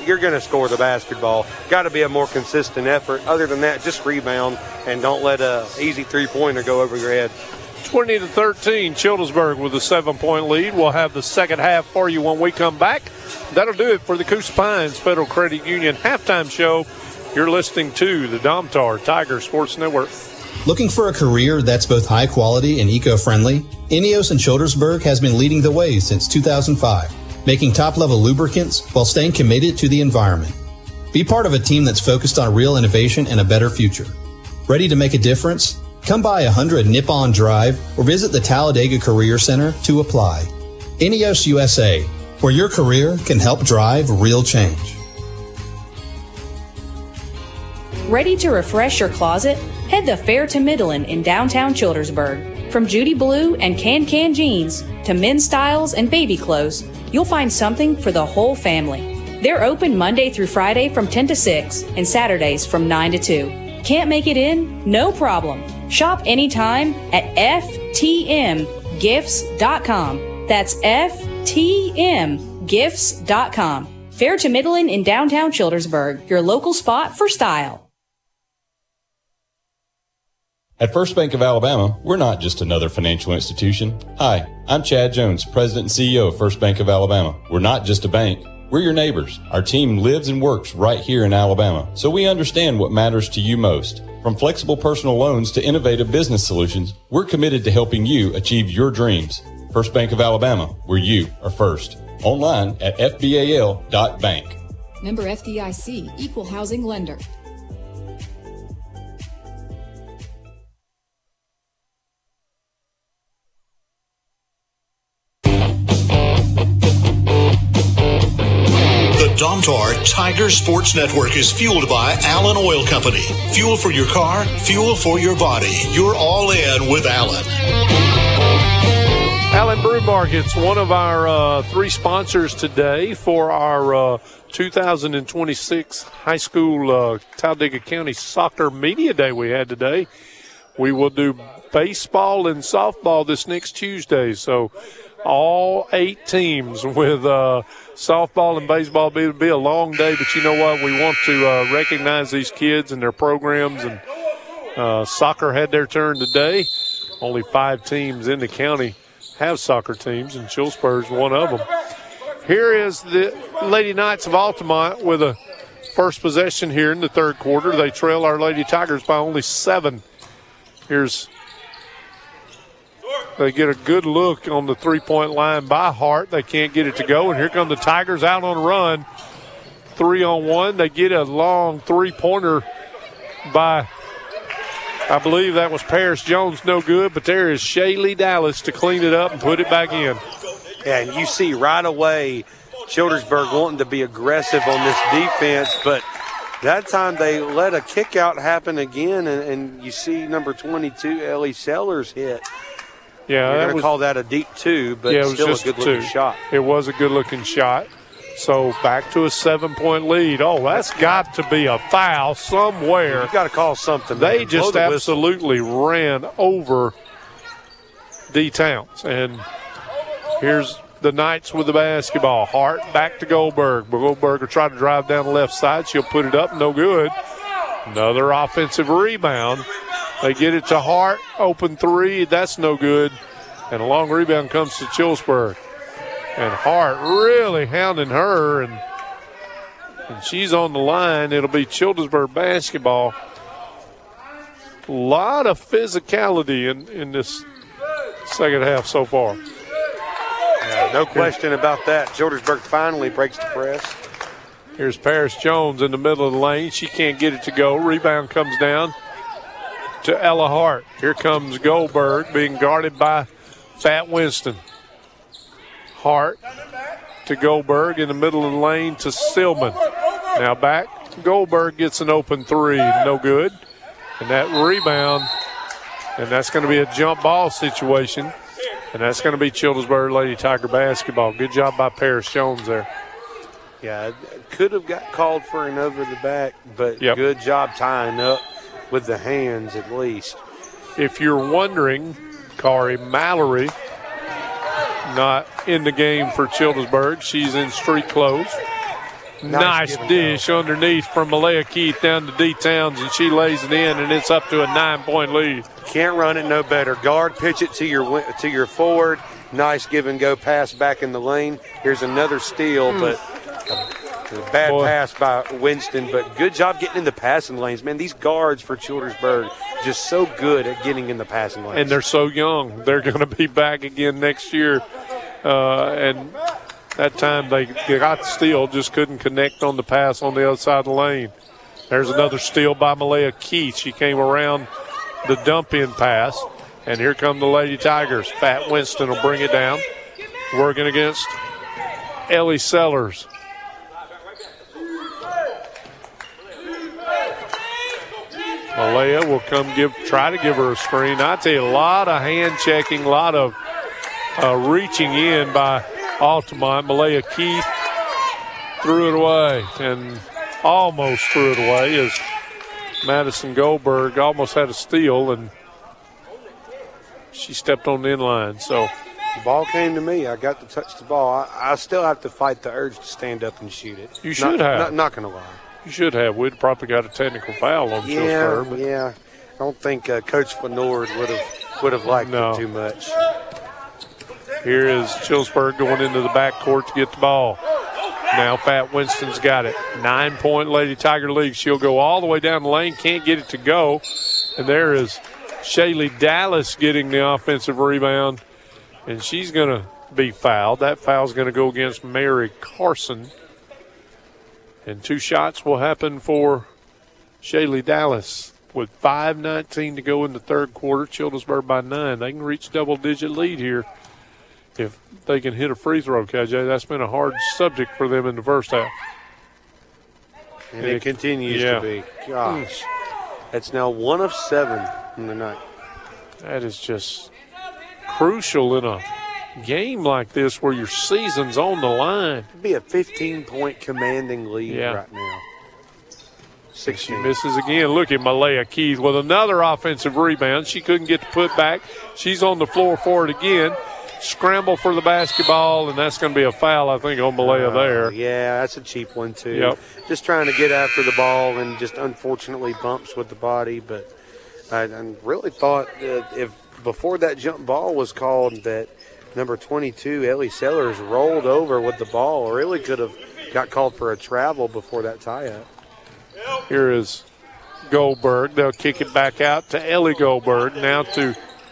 you're going to score the basketball. Got to be a more consistent effort. Other than that, just rebound and don't let an easy three-pointer go over your head. 20-13, Childersburg with a 7-point lead. We'll have the second half for you when we come back. That'll do it for the Coosa Pines Federal Credit Union halftime show. You're listening to the Domtar Tiger Sports Network. Looking for a career that's both high quality and eco-friendly? INEOS in Childersburg has been leading the way since 2005, making top-level lubricants while staying committed to the environment. Be part of a team that's focused on real innovation and a better future. Ready to make a difference? Come by 100 Nippon Drive or visit the Talladega Career Center to apply. INEOS USA, where your career can help drive real change. Ready to refresh your closet? Head to Fair to Midland in downtown Childersburg. From Judy Blue and Can jeans to men's styles and baby clothes, you'll find something for the whole family. They're open Monday through Friday from 10 to 6 and Saturdays from 9 to 2. Can't make it in? No problem. Shop anytime at ftmgifts.com. That's ftmgifts.com. Fair to Midland in downtown Childersburg, your local spot for style. At First Bank of Alabama, we're not just another financial institution. Hi, I'm Chad Jones, President and CEO of First Bank of Alabama. We're not just a bank. We're your neighbors. Our team lives and works right here in Alabama, so we understand what matters to you most. From flexible personal loans to innovative business solutions, we're committed to helping you achieve your dreams. First Bank of Alabama, where you are first. Online at fbal.bank. Member FDIC, Equal Housing Lender. The Domtar Tiger Sports Network is fueled by Allen Oil Company. Fuel for your car, fuel for your body. You're all in with Allen. Allen Brew Market's one of our three sponsors today for our 2026 high school Talladega County Soccer Media Day we had today. We will do baseball and softball this next Tuesday, so all 8 teams with softball and baseball. It'll be a long day, but you know what? We want to recognize these kids and their programs, and soccer had their turn today. Only 5 teams in the county have soccer teams, and Childersburg's one of them. Here is the Lady Knights of Altamont with a first possession here in the third quarter. They trail our Lady Tigers by only 7. They get a good look on the three-point line by Hart. They can't get it to go, and here come the Tigers out on a run. 3-on-1. They get a long three-pointer by, I believe that was Paris Jones, no good, but there is Shaylee Dallas to clean it up and put it back in. Yeah, and you see right away Childersburg wanting to be aggressive on this defense, but that time they let a kick out happen again, and you see number 22, Ellie Sellers, hit. Yeah, you're going to call that a deep 2, but yeah, it was still just a good-looking shot. It was a good-looking shot. So back to a 7-point lead. Oh, that's got to be a foul somewhere. You've got to call something. They just absolutely ran over D. Towns. And here's the Knights with the basketball. Hart back to Goldberg. Goldberg will try to drive down the left side. She'll put it up. No good. Another offensive rebound. They get it to Hart. Open 3. That's no good. And a long rebound comes to Childersburg. And Hart really hounding her. And she's on the line. It'll be Childersburg basketball. A lot of physicality in this second half so far. Yeah, no question about that. Childersburg finally breaks the press. Here's Paris Jones in the middle of the lane. She can't get it to go. Rebound comes down to Ella Hart. Here comes Goldberg being guarded by Fat Winston. Hart to Goldberg in the middle of the lane to Stillman. Now back. Goldberg gets an open 3. No good. And that rebound, and that's going to be a jump ball situation. And that's going to be Childersburg Lady Tiger basketball. Good job by Paris Jones there. Yeah, could have got called for an over the back, but good job tying up with the hands at least. If you're wondering, Kari Mallory not in the game for Childersburg. She's in street clothes. Nice dish underneath from Malaya Keith down to D. Towns, and she lays it in, and it's up to a 9-point lead. Can't run it no better. Guard, pitch it to your forward. Nice give-and-go pass back in the lane. Here's another steal, but a bad pass by Winston, but good job getting in the passing lanes. Man, these guards for Childersburg just so good at getting in the passing lanes. And they're so young. They're going to be back again next year, and that time they got the steal, just couldn't connect on the pass on the other side of the lane. There's another steal by Malaya Keith. She came around the dump-in pass, and here come the Lady Tigers. Fat Winston will bring it down, working against Ellie Sellers. Malaya will try to give her a screen. I tell you, a lot of hand checking, a lot of reaching in by Altamont. Malaya Keith threw it away and almost threw it away as Madison Goldberg almost had a steal, and she stepped on the inline. So the ball came to me. I got to touch the ball. I still have to fight the urge to stand up and shoot it. You should have. Not going to lie. You should have. We'd probably got a technical foul on Childersburg. Yeah. I don't think Coach Fenord would have liked it too much. Here is Childersburg going into the backcourt to get the ball. Now Fat Winston's got it. 9-point Lady Tiger lead. She'll go all the way down the lane, can't get it to go. And there is Shaylee Dallas getting the offensive rebound, and she's going to be fouled. That foul's going to go against Mary Carson. And 2 shots will happen for Shaylee Dallas. With 5:19 to go in the third quarter, Childersburg by 9. They can reach double-digit lead here if they can hit a free throw, KJ. That's been a hard subject for them in the first half. And it continues to be. Gosh. That's now 1 of 7 in the night. That is just crucial in a game like this where your season's on the line. It'd be a 15-point commanding lead right now. 16. She misses again. Look at Malaya Keith with another offensive rebound. She couldn't get the putback. She's on the floor for it again. Scramble for the basketball, and that's going to be a foul, I think, on Malaya there. Yeah, that's a cheap one, too. Yep. Just trying to get after the ball and just unfortunately bumps with the body. But I really thought if before that jump ball was called that number 22, Ellie Sellers, rolled over with the ball. Really could have got called for a travel before that tie-up. Here is Goldberg. They'll kick it back out to Ellie Goldberg. Now to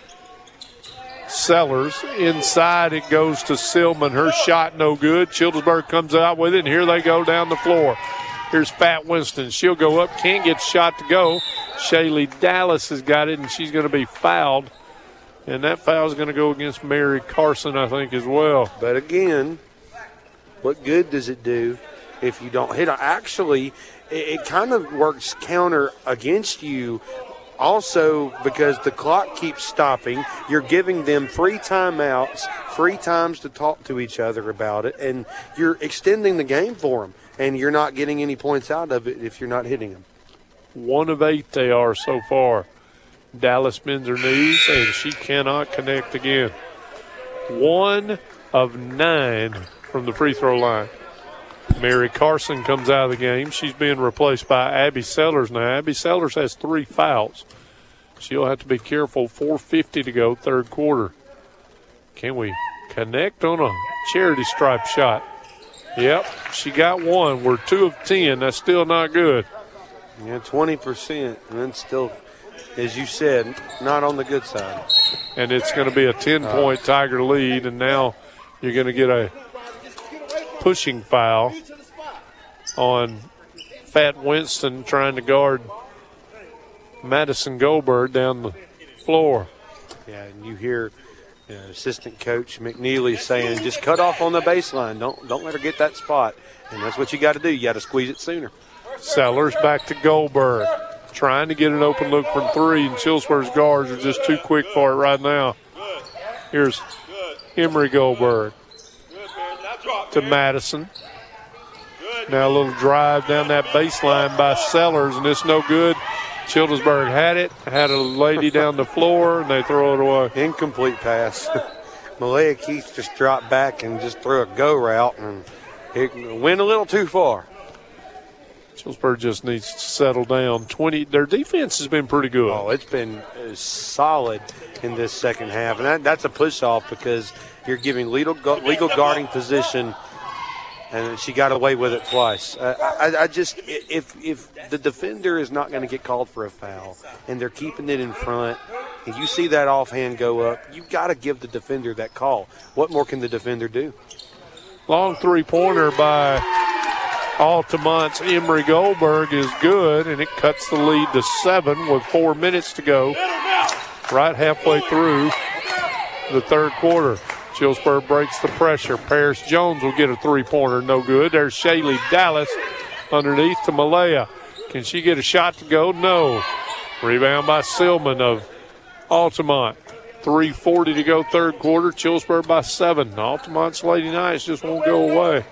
Sellers. Inside it goes to Silman. Her shot no good. Childersburg comes out with it, and here they go down the floor. Here's Fat Winston. She'll go up. Can't get the shot to go. Shaylee Dallas has got it, and she's going to be fouled. And that foul is going to go against Mary Carson, I think, as well. But again, what good does it do if you don't hit? Actually, it kind of works counter against you also because the clock keeps stopping. You're giving them free timeouts, free times to talk to each other about it, and you're extending the game for them, and you're not getting any points out of it if you're not hitting them. 1 of 8 they are so far. Dallas bends her knees, and she cannot connect again. 1 of 9 from the free throw line. Mary Carson comes out of the game. She's being replaced by Abby Sellers now. Abby Sellers has 3 fouls. She'll have to be careful. 4:50 to go, third quarter. Can we connect on a charity stripe shot? Yep, she got 1. We're 2 of 10. That's still not good. Yeah, 20%, and then still, as you said, not on the good side. And it's going to be a 10-point Tiger lead, and now you're going to get a pushing foul on Fat Winston trying to guard Madison Goldberg down the floor. Yeah, and you hear assistant coach McNeely saying, just cut off on the baseline. Don't let her get that spot. And that's what you got to do. You got to squeeze it sooner. Sellers back to Goldberg, trying to get an open look from 3, and Childersburg's guards are just too quick for it right now. Here's Emery Goldberg to Madison. Now a little drive down that baseline by Sellers, and it's no good. Childersburg had it, had a lady down the floor, and they throw it away. Incomplete pass. Malaya Keith just dropped back and just threw a go route, and it went a little too far. Chillsburg just needs to settle down. Their defense has been pretty good. Oh, it's been solid in this second half, and that's a push-off because you're giving legal guarding position, and she got away with it twice. I just, if the defender is not going to get called for a foul and they're keeping it in front, and you see that offhand go up, you've got to give the defender that call. What more can the defender do? Long three-pointer by Altamont's Emery Goldberg is good, and it cuts the lead to 7 with 4 minutes to go, right halfway through the third quarter. Chillsburg breaks the pressure. Paris Jones will get a three-pointer, no good. There's Shaylee Dallas underneath to Malaya. Can she get a shot to go? No. Rebound by Silman of Altamont. 3:40 to go third quarter. Chillsburg by 7. Altamont's Lady Knights just won't go away.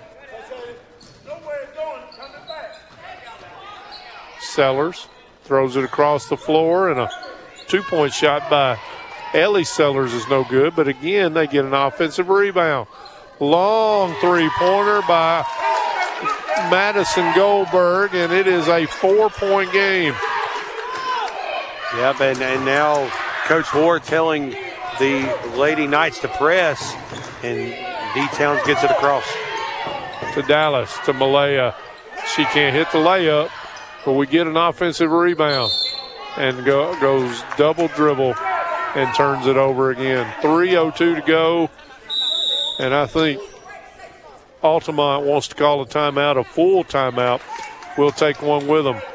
Sellers throws it across the floor, and a two-point shot by Ellie Sellers is no good, but again, they get an offensive rebound. Long three-pointer by Madison Goldberg, and it is a 4-point game. Yep, and now Coach Ward telling the Lady Knights to press, and D-Towns gets it across. To Dallas, to Malaya. She can't hit the layup, but we get an offensive rebound, and goes double dribble and turns it over again. 3:02 to go, and I think Altamont wants to call a timeout, a full timeout. We'll take one with them.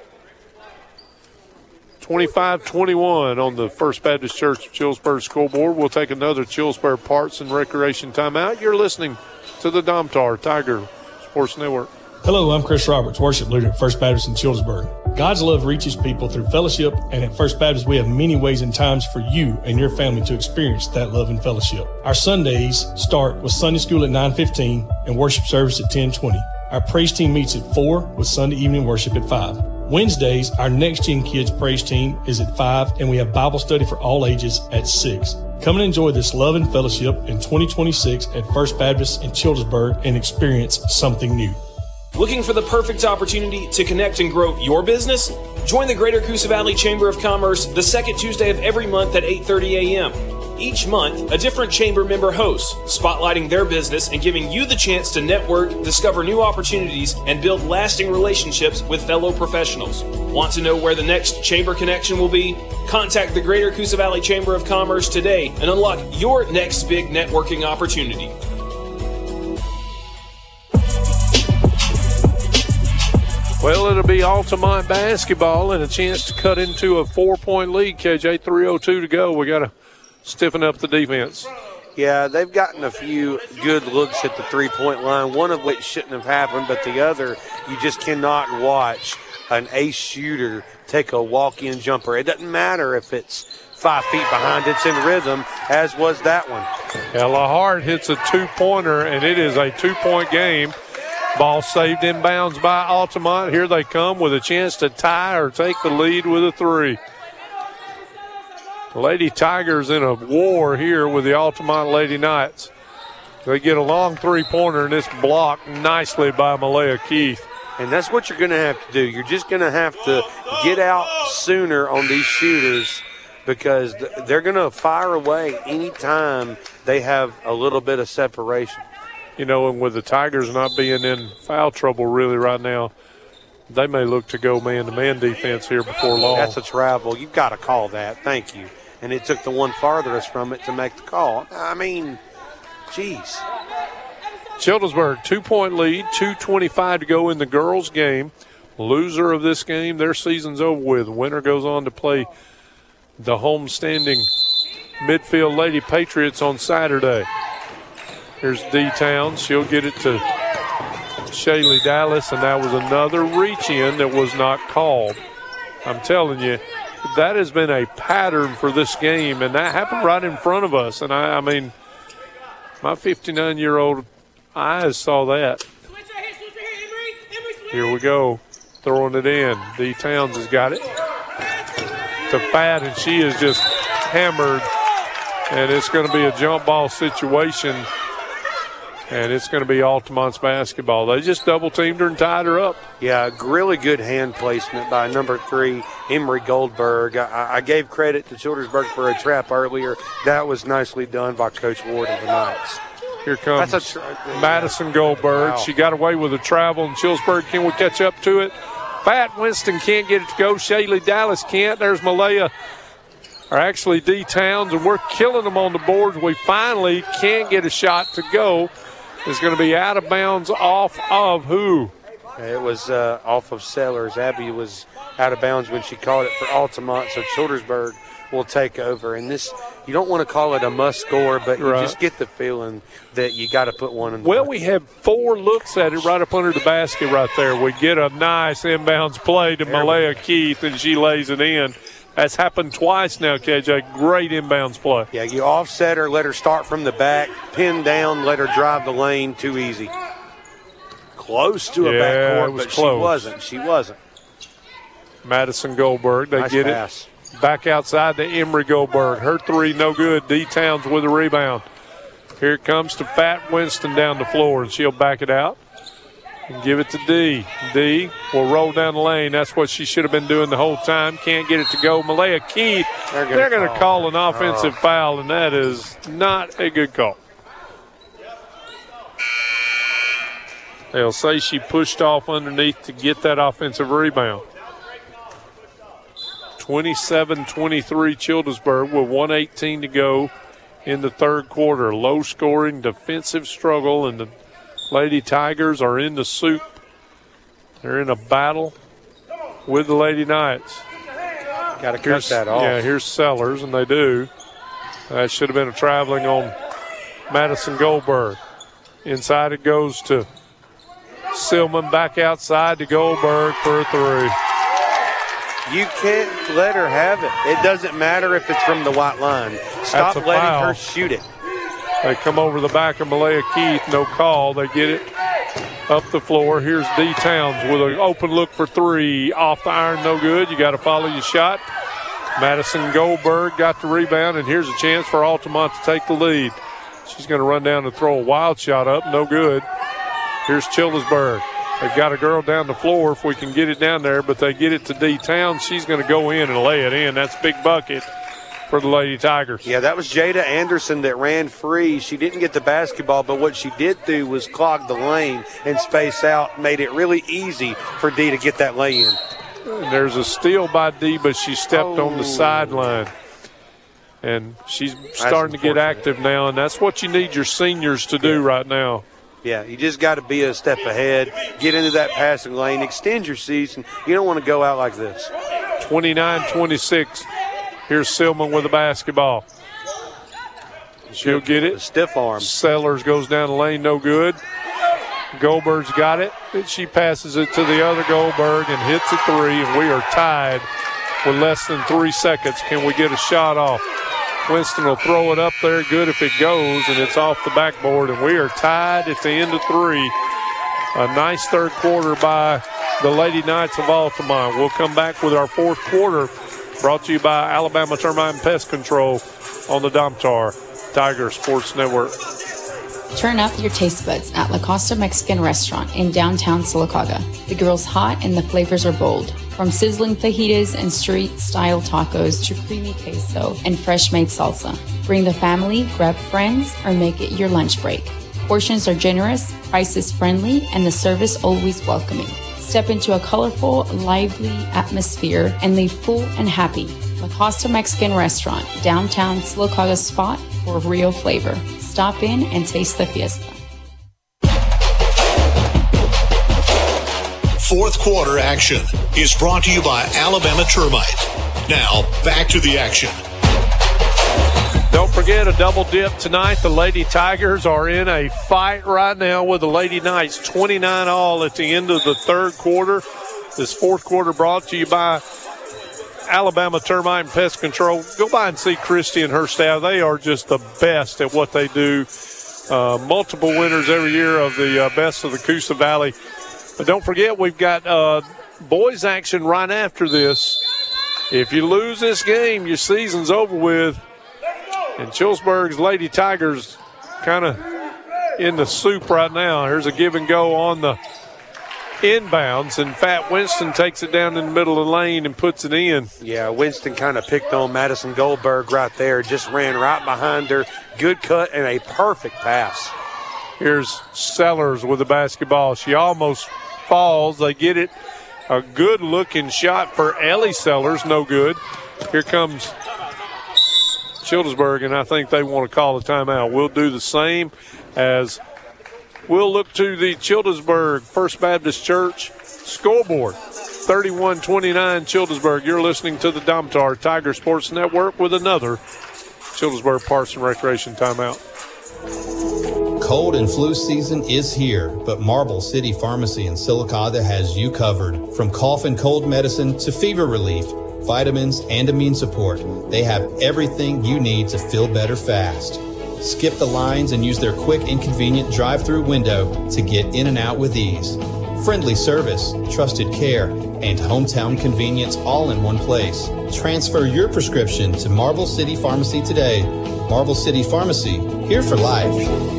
25-21 on the First Baptist Church of Chillsburg scoreboard. We'll take another Chillsburg Parks and Recreation timeout. You're listening to the Domtar Tiger Sports Network. Hello, I'm Chris Roberts, worship leader at First Baptist in Chillsburg. God's love reaches people through fellowship, and at First Baptist we have many ways and times for you and your family to experience that love and fellowship. Our Sundays start with Sunday school at 9:15 and worship service at 10:20. Our praise team meets at 4 with Sunday evening worship at 5. Wednesdays, our Next Gen Kids praise team is at 5, and we have Bible study for all ages at 6. Come and enjoy this love and fellowship in 2026 at First Baptist in Chillsburg and experience something new. Looking for the perfect opportunity to connect and grow your business? Join the Greater Coosa Valley Chamber of Commerce the second Tuesday of every month at 8:30 a.m. Each month, a different chamber member hosts, spotlighting their business and giving you the chance to network, discover new opportunities, and build lasting relationships with fellow professionals. Want to know where the next chamber connection will be? Contact the Greater Coosa Valley Chamber of Commerce today and unlock your next big networking opportunity. Well, it'll be Altamont basketball and a chance to cut into a 4-point lead, KJ. 3:02 to go. We got to stiffen up the defense. Yeah, they've gotten a few good looks at the three-point line, one of which shouldn't have happened, but the other, you just cannot watch an ace shooter take a walk-in jumper. It doesn't matter if it's 5 feet behind, it's in rhythm, as was that one. Yeah, LaHart hits a two-pointer, and it is a 2-point game. Ball saved in bounds by Altamont. Here they come with a chance to tie or take the lead with a three. Lady Tigers in a war here with the Altamont Lady Knights. They get a long three-pointer, and it's blocked nicely by Malaya Keith. And that's what you're going to have to do. You're just going to have to get out sooner on these shooters because they're going to fire away anytime they have a little bit of separation. You know, and with the Tigers not being in foul trouble really right now, they may look to go man-to-man defense here before long. That's a travel. You've got to call that. Thank you. And it took the one farthest from it to make the call. I mean, geez. Childersburg, 2-point lead, 2:25 to go in the girls' game. Loser of this game, their season's over with. Winner goes on to play the homestanding Midfield Lady Patriots on Saturday. Here's D-Town. She'll get it to Shaylee Dallas, and that was another reach-in that was not called. I'm telling you, that has been a pattern for this game, and that happened right in front of us. And, I mean, my 59-year-old eyes saw that. Here we go, throwing it in. D-Towns has got it to Fat, and she is just hammered, and it's going to be a jump ball situation. And it's going to be Altamont's basketball. They just double-teamed her and tied her up. Yeah, really good hand placement by number 3, Emery Goldberg. I gave credit to Childersburg for a trap earlier. That was nicely done by Coach Ward of the Knights. Here comes Madison Goldberg. Wow. She got away with a travel, and Childersburg can we catch up to it? Fat Winston can't get it to go. Shaylee Dallas can't. There's Malaya, or actually D. Towns, and we're killing them on the boards. We finally can't get a shot to go. It's going to be out of bounds off of who? It was off of Sellers. Abby was out of bounds when she called it for Altamont, so Childersburg will take over. And this, you don't want to call it a must score, but you just get the feeling that you got to put one in the Well, we have 4 looks at it right up under the basket right there. We get a nice inbounds play to Malaya Keith, and she lays it in. That's happened twice now, KJ. Great inbounds play. Yeah, you offset her, let her start from the back, pin down, let her drive the lane. Too easy. Close to a backcourt, but close. She wasn't. Madison Goldberg, they Nice get pass. it back outside to Emery Goldberg. Her 3, no good. D. Towns with a rebound. Here it comes to Fat Winston down the floor, and she'll back it out and give it to D. D will roll down the lane. That's what she should have been doing the whole time. Can't get it to go. Malaya Keith, they're going to call an offensive foul, and that is not a good call. They'll say she pushed off underneath to get that offensive rebound. 27-23 Childersburg with 1:18 to go in the third quarter. Low-scoring defensive struggle, and the Lady Tigers are in the soup. They're in a battle with the Lady Knights. Got to cut that off. Yeah, here's Sellers, and they do. That should have been a traveling on Madison Goldberg. Inside it goes to Silman, back outside to Goldberg for a 3. You can't let her have it. It doesn't matter if it's from the white line. Stop letting foul. her shoot it. They come over the back of Malaya Keith, no call. They get it up the floor. Here's D. Towns with an open look for 3. Off the iron, no good. You got to follow your shot. Madison Goldberg got the rebound, and here's a chance for Altamont to take the lead. She's going to run down and throw a wild shot up, no good. Here's Childersburg. They've got a girl down the floor if we can get it down there, but they get it to D. Towns. She's going to go in and lay it in. That's a big bucket for the Lady Tigers. Yeah, that was Jada Anderson that ran free. She didn't get the basketball, but what she did do was clog the lane and space out, made it really easy for D to get that lay in. There's a steal by D, but she stepped on the sideline. And she's starting to get active now, and that's what you need your seniors to do right now. Yeah, you just got to be a step ahead, get into that passing lane, extend your season. You don't want to go out like this. 29-26. Here's Silman with the basketball. She'll get it. Stiff arm. Sellers goes down the lane, no good. Goldberg's got it. And she passes it to the other Goldberg and hits a 3, and we are tied with less than 3 seconds. Can we get a shot off? Winston will throw it up there, good if it goes, and it's off the backboard, and we are tied at the end of 3. A nice third quarter by the Lady Knights of Altamont. We'll come back with our fourth quarter, brought to you by Alabama Termite and Pest Control on the Domtar Tiger Sports Network. Turn up your taste buds at La Costa Mexican Restaurant in downtown Sylacauga. The grill's hot and the flavors are bold. From sizzling fajitas and street-style tacos to creamy queso and fresh-made salsa. Bring the family, grab friends, or make it your lunch break. Portions are generous, prices friendly, and the service always welcoming. Step into a colorful, lively atmosphere and leave full and happy. La Costa Mexican Restaurant, downtown Sylacauga spot for real flavor. Stop in and taste the fiesta. Fourth quarter action is brought to you by Alabama Termite. Now, back to the action. Don't forget a double dip tonight. The Lady Tigers are in a fight right now with the Lady Knights. 29-all at the end of the third quarter. This fourth quarter brought to you by Alabama Termite and Pest Control. Go by and see Christy and her staff. They are just the best at what they do. Multiple winners every year of the Best of the Coosa Valley. But don't forget, we've got boys action right after this. If you lose this game, your season's over with. And Childersburg's Lady Tigers kind of in the soup right now. Here's a give and go on the inbounds, and Fat Winston takes it down in the middle of the lane and puts it in. Yeah, Winston kind of picked on Madison Goldberg right there, just ran right behind her. Good cut and a perfect pass. Here's Sellers with the basketball. She almost falls. They get it. A good-looking shot for Ellie Sellers. No good. Here comes Childersburg, and I think they want to call a timeout. We'll do the same as we'll look to the Childersburg First Baptist Church scoreboard. 31-29 Childersburg. You're listening to the Domtar Tiger Sports Network with another Childersburg Parks and Recreation timeout. Cold and flu season is here, but Marble City Pharmacy in Sylacauga has you covered. From cough and cold medicine to fever relief, vitamins, and immune support, they have everything you need to feel better fast. Skip the lines and use their quick and convenient drive-through window to get in and out with ease. Friendly service, trusted care, and hometown convenience all in one place. Transfer your prescription to Marble City Pharmacy today. Marble City Pharmacy, here for life.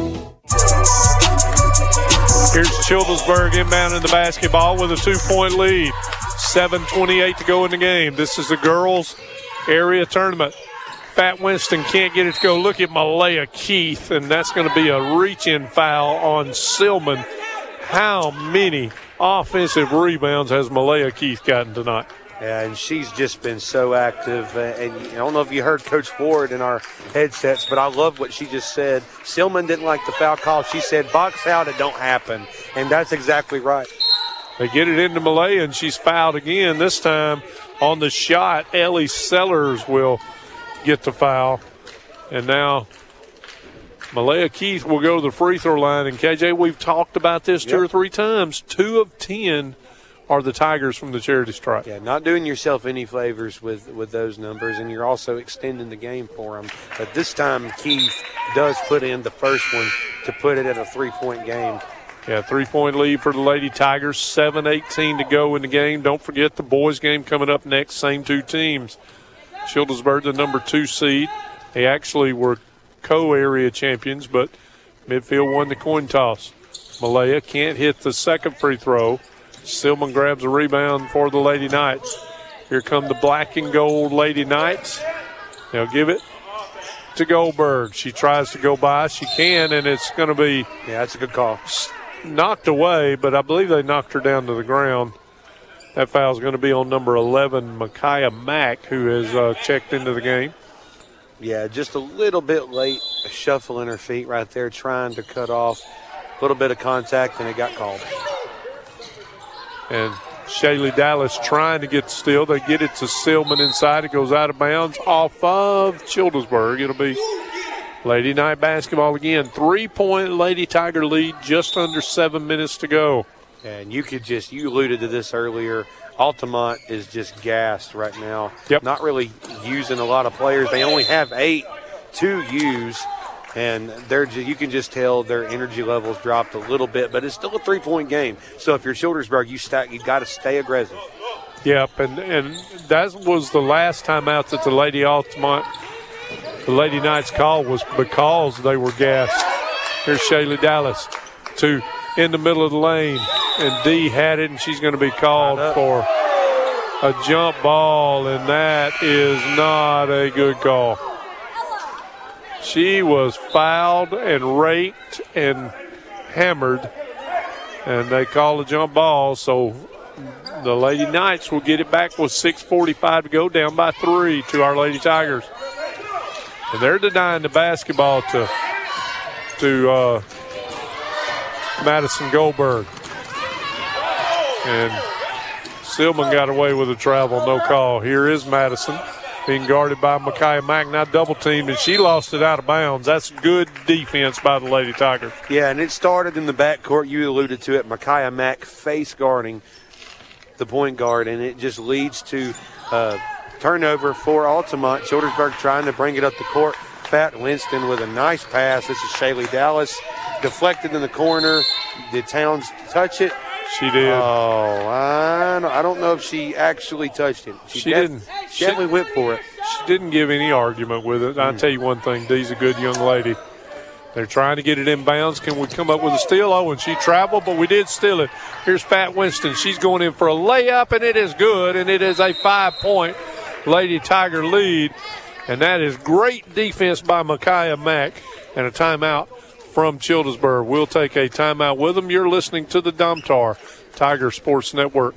Here's Childersburg inbound in the basketball with a 2-point lead. 7:28 to go in the game. This is the girls' area tournament. Fat Winston can't get it to go. Look at Malaya Keith, and that's going to be a reach-in foul on Silman. How many offensive rebounds has Malaya Keith gotten tonight? Yeah, and she's just been so active. And I don't know if you heard Coach Ward in our headsets, but I love what she just said. Silman didn't like the foul call. She said, box out, it don't happen. And that's exactly right. They get it into Malaya, and she's fouled again. This time on the shot, Ellie Sellers will get the foul. And now Malaya Keith will go to the free throw line. And, KJ, we've talked about this two or three times. 2 of 10 are the Tigers from the charity stripe. Yeah, not doing yourself any favors with those numbers, and you're also extending the game for them. But this time, Keith does put in the first one to put it at a 3-point game. Yeah, 3-point lead for the Lady Tigers. 7:18 to go in the game. Don't forget the boys' game coming up next. Same two teams. Childersburg, the number 2 seed. They actually were co-area champions, but Midfield won the coin toss. Malaya can't hit the second free throw. Silman grabs a rebound for the Lady Knights. Here come the black and gold Lady Knights. They'll give it to Goldberg. She tries to go by. She can, and it's going to be that's a good call. Knocked away, but I believe they knocked her down to the ground. That foul is going to be on number 11, Micaiah Mack, who has checked into the game. Yeah, just a little bit late, a shuffle in her feet right there, trying to cut off a little bit of contact, and it got called. And Shaylee Dallas trying to get the steal. They get it to Silman inside. It goes out of bounds off of Childersburg. It'll be Lady Knight basketball again. 3-point Lady Tiger lead, just under 7 minutes to go. And you alluded to this earlier. Altamont is just gassed right now. Yep. Not really using a lot of players. They only have 8 to use. And you can just tell their energy levels dropped a little bit, but it's still a 3-point game. So if you're Childersburg, you got to stay aggressive. Yep, and that was the last time out that the Lady Knights call was because they were gassed. Here's Shaylee Dallas in the middle of the lane, and Dee had it, and she's going to be called for a jump ball, and that is not a good call. She was fouled and raked and hammered, and they call a jump ball. So the Lady Knights will get it back with 6:45 to go, down by 3 to our Lady Tigers. And they're denying the basketball to Madison Goldberg. And Silman got away with a travel, no call. Here is Madison, being guarded by Micaiah Mack, now double-teamed, and she lost it out of bounds. That's good defense by the Lady Tigers. Yeah, and it started in the backcourt. You alluded to it. Micaiah Mack face guarding the point guard, and it just leads to turnover for Altamont. Childersburg trying to bring it up the court. Fat Winston with a nice pass. This is Shaylee Dallas. Deflected in the corner. Did Towns touch it? She did. Oh, I don't know if she actually touched it. She didn't. She definitely went for it. She didn't give any argument with it. I'll tell you one thing. Dee's a good young lady. They're trying to get it inbounds. Can we come up with a steal? Oh, and she traveled, but we did steal it. Here's Pat Winston. She's going in for a layup, and it is good, and it is a 5-point Lady Tiger lead. And that is great defense by Micaiah Mack, and a timeout from Childersburg. We'll take a timeout with them. You're listening to the Domtar Tiger Sports Network.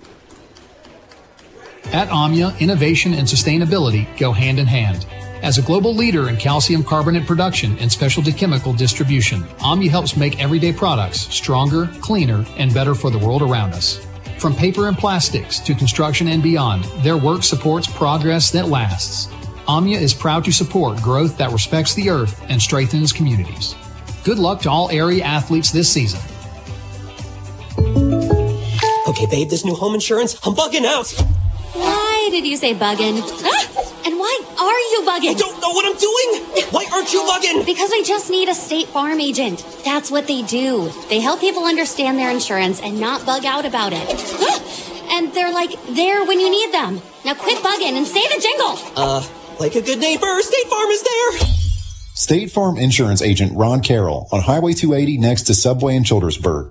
At AMIA, innovation and sustainability go hand in hand. As a global leader in calcium carbonate production and specialty chemical distribution, AMIA helps make everyday products stronger, cleaner, and better for the world around us. From paper and plastics to construction and beyond, their work supports progress that lasts. AMIA is proud to support growth that respects the earth and strengthens communities. Good luck to all area athletes this season. Okay, babe, this new home insurance, I'm bugging out. Why did you say bugging? And why are you bugging? I don't know what I'm doing. Why aren't you bugging? Because I just need a State Farm agent. That's what they do. They help people understand their insurance and not bug out about it. And they're like there when you need them. Now quit bugging and say the jingle. Like a good neighbor, State Farm is there. State Farm Insurance Agent Ron Carroll on Highway 280 next to Subway in Childersburg.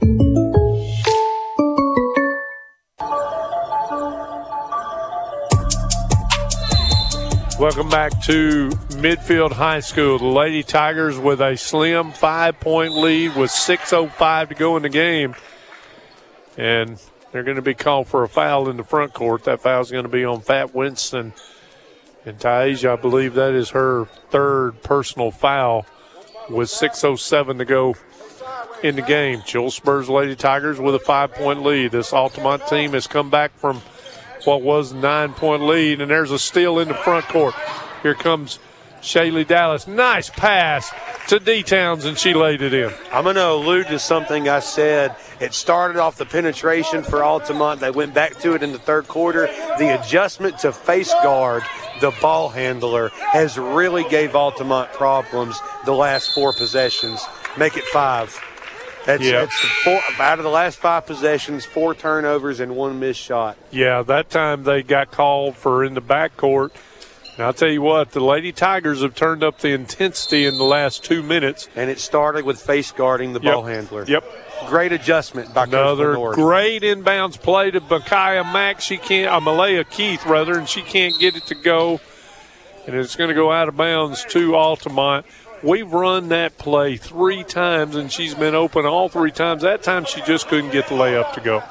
Welcome back to Midfield High School. The Lady Tigers with a slim 5-point lead with 6:05 to go in the game. And they're going to be called for a foul in the front court. That foul is going to be on Pat Winston. And Taisha, I believe that is her third personal foul with 6:07 to go in the game. Childersburg's Lady Tigers with a 5-point lead. This Altamont team has come back from what was a 9-point lead, and there's a steal in the front court. Here comes Shaylee Dallas. Nice pass to D-Towns, and she laid it in. I'm going to allude to something I said. It started off the penetration for Altamont. They went back to it in the third quarter. The adjustment to face guard the ball handler has really gave Altamont problems the last 4 possessions. Make it 5. That's 4 out of the last 5 possessions, 4 turnovers and 1 missed shot. Yeah, that time they got called for in the backcourt. And I'll tell you what, the Lady Tigers have turned up the intensity in the last 2 minutes. And it started with face guarding the ball handler. Yep. Great adjustment by another Coach great inbounds play to Micaiah Mack. She can't, Malaya Keith rather, and she can't get it to go. And it's going to go out of bounds to Altamont. We've run that play 3 times, and she's been open all 3 times. That time she just couldn't get the layup to go.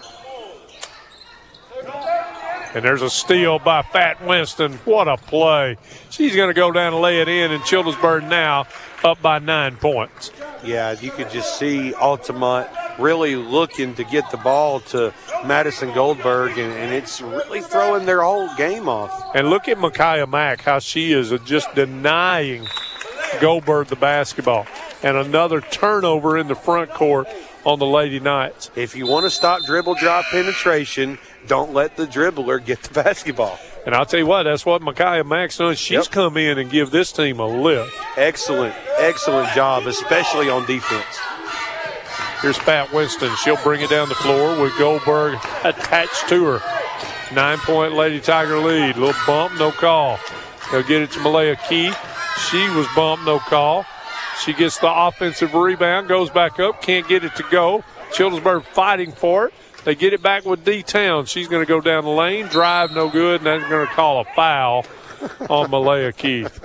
And there's a steal by Pat Winston. What a play. She's going to go down and lay it in, and Childersburg now up by 9 points. Yeah, you could just see Altamont really looking to get the ball to Madison Goldberg, and it's really throwing their whole game off. And look at Micaiah Mack, how she is just denying Goldberg the basketball. And another turnover in the front court on the Lady Knights. If you want to stop dribble drop penetration, don't let the dribbler get the basketball. And I'll tell you what, that's what Micaiah Mack's done. She's come in and give this team a lift. Excellent job, especially on defense. Here's Pat Winston. She'll bring it down the floor with Goldberg attached to her. 9-point Lady Tiger lead. Little bump, no call. They'll get it to Malaya Keith. She was bumped, no call. She gets the offensive rebound, goes back up, can't get it to go. Childersburg fighting for it. They get it back with D-Town. She's going to go down the lane, drive, no good, and they're going to call a foul on Malaya Keith.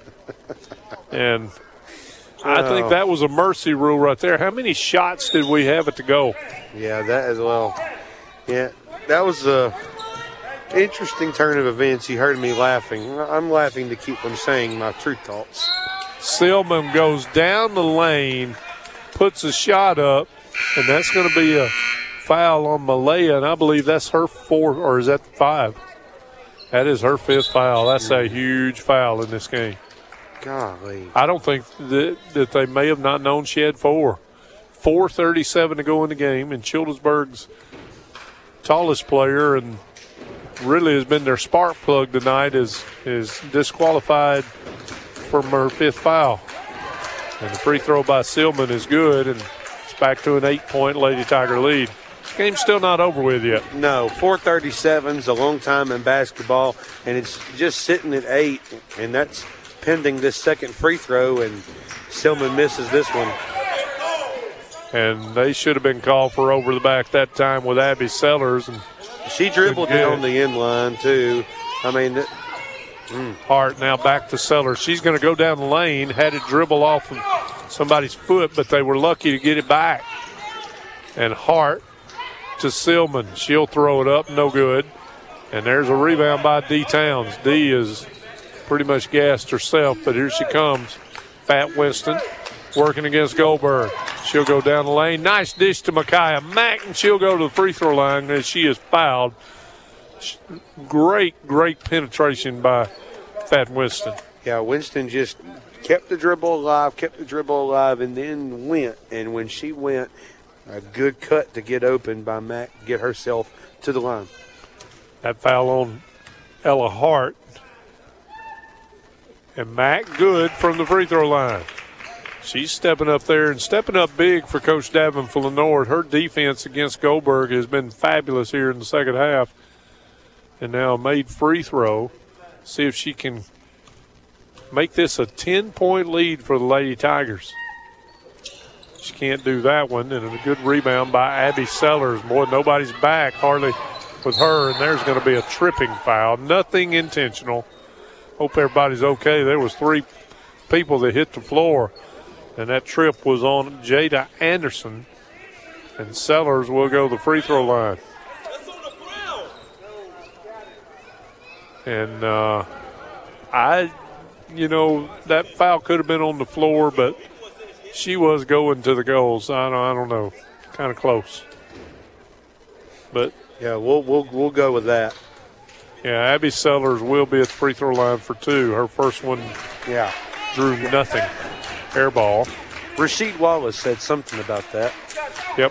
And I think that was a mercy rule right there. How many shots did we have it to go? Yeah, that as well. Yeah, that was a interesting turn of events. You heard me laughing. I'm laughing to keep from saying my true thoughts. Silman goes down the lane, puts a shot up, and that's going to be a foul on Malaya, and I believe that's her 4th, or is that 5? That is her 5th foul. That's a huge foul in this game. Golly. I don't think that they may have not known she had 4. 4:37 to go in the game, and Childersburg's tallest player and really has been their spark plug tonight is disqualified from her 5th foul. And the free throw by Silman is good, and it's back to an 8-point Lady Tiger lead. This game's still not over with yet. No, 4:37 is a long time in basketball, and it's just sitting at 8, and that's pending this second free throw, and Silman misses this one. And they should have been called for over the back that time with Abby Sellers. And she dribbled down the end line, too. I mean, Hart now back to Sellers. She's going to go down the lane, had it dribble off of somebody's foot, but they were lucky to get it back. And Hart to Silman. She'll throw it up, no good. And there's a rebound by D. Towns. D is pretty much gassed herself, but here she comes. Fat Winston working against Goldberg. She'll go down the lane. Nice dish to Micaiah Mack, and she'll go to the free throw line as she is fouled. Great penetration by Fat Winston. Yeah, Winston just kept the dribble alive, and then went. And when she went, a good cut to get open by Mack, get herself to the line. That foul on Ella Hart. And Mack good from the free throw line. She's stepping up there and stepping up big for Coach Davenport Lenore. Her defense against Goldberg has been fabulous here in the second half. And now a made free throw. See if she can make this a 10-point lead for the Lady Tigers. She can't do that one. And a good rebound by Abby Sellers. Boy, nobody's back hardly with her. And there's going to be a tripping foul. Nothing intentional. Hope everybody's okay. There was 3 people that hit the floor. And that trip was on Jada Anderson. And Sellers will go to the free throw line. And that foul could have been on the floor, but she was going to the goals. I don't know. Kind of close. But yeah, we'll go with that. Yeah, Abby Sellers will be at the free throw line for 2. Her first one drew nothing. Air ball. Rasheed Wallace said something about that. Yep.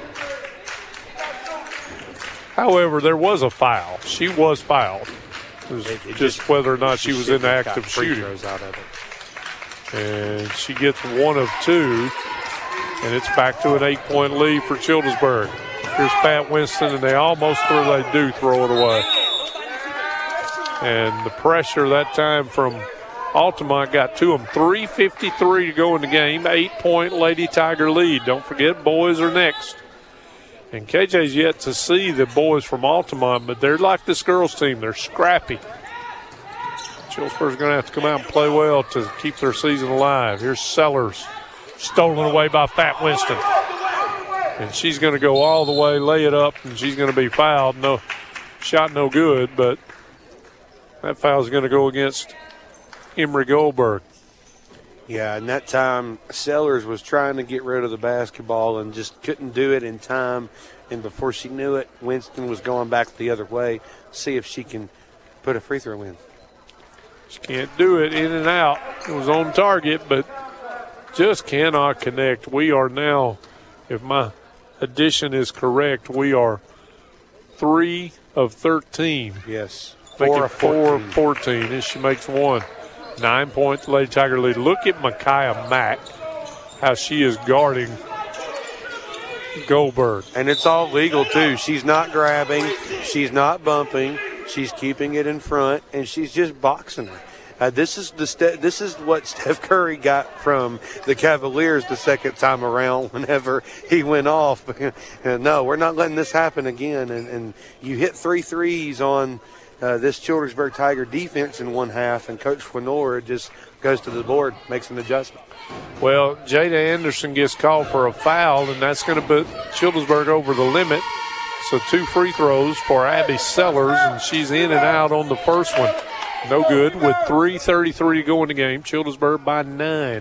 However, there was a foul. She was fouled. It was just whether or not she was in the act of shooting. Out of it. And she gets 1 of 2, and it's back to an 8-point lead for Childersburg. Here's Pat Winston, and they almost do throw it away. And the pressure that time from Altamont got to them. 3:53 to go in the game. 8-point Lady Tiger lead. Don't forget, boys are next. And KJ's yet to see the boys from Altamont, but they're like this girls' team. They're scrappy. Childersburg's going to have to come out and play well to keep their season alive. Here's Sellers. Stolen away by Fat Winston. And she's going to go all the way, lay it up, and she's going to be fouled. No shot, no good, but that foul is going to go against Emory Goldberg. Yeah, and that time Sellers was trying to get rid of the basketball and just couldn't do it in time. And before she knew it, Winston was going back the other way, see if she can put a free throw in. She can't do it, in and out. It was on target, but just cannot connect. We are now, if my addition is correct, we are 3 of 13. Yes. 4 of 14 as she makes 1. 9 points, Lady Tiger lead. Look at Micaiah Mack, how she is guarding Goldberg. And it's all legal, too. She's not grabbing. She's not bumping. She's keeping it in front, and she's just boxing her. This is what Steph Curry got from the Cavaliers the second time around whenever he went off. No, we're not letting this happen again. And you hit 3 threes on this Childersburg Tiger defense in one half, and Coach Lenore just goes to the board, makes an adjustment. Well, Jada Anderson gets called for a foul, and that's going to put Childersburg over the limit. So 2 free throws for Abby Sellers, and she's in and out on the first one. No good with 3:33 to go in the game. Childersburg by 9.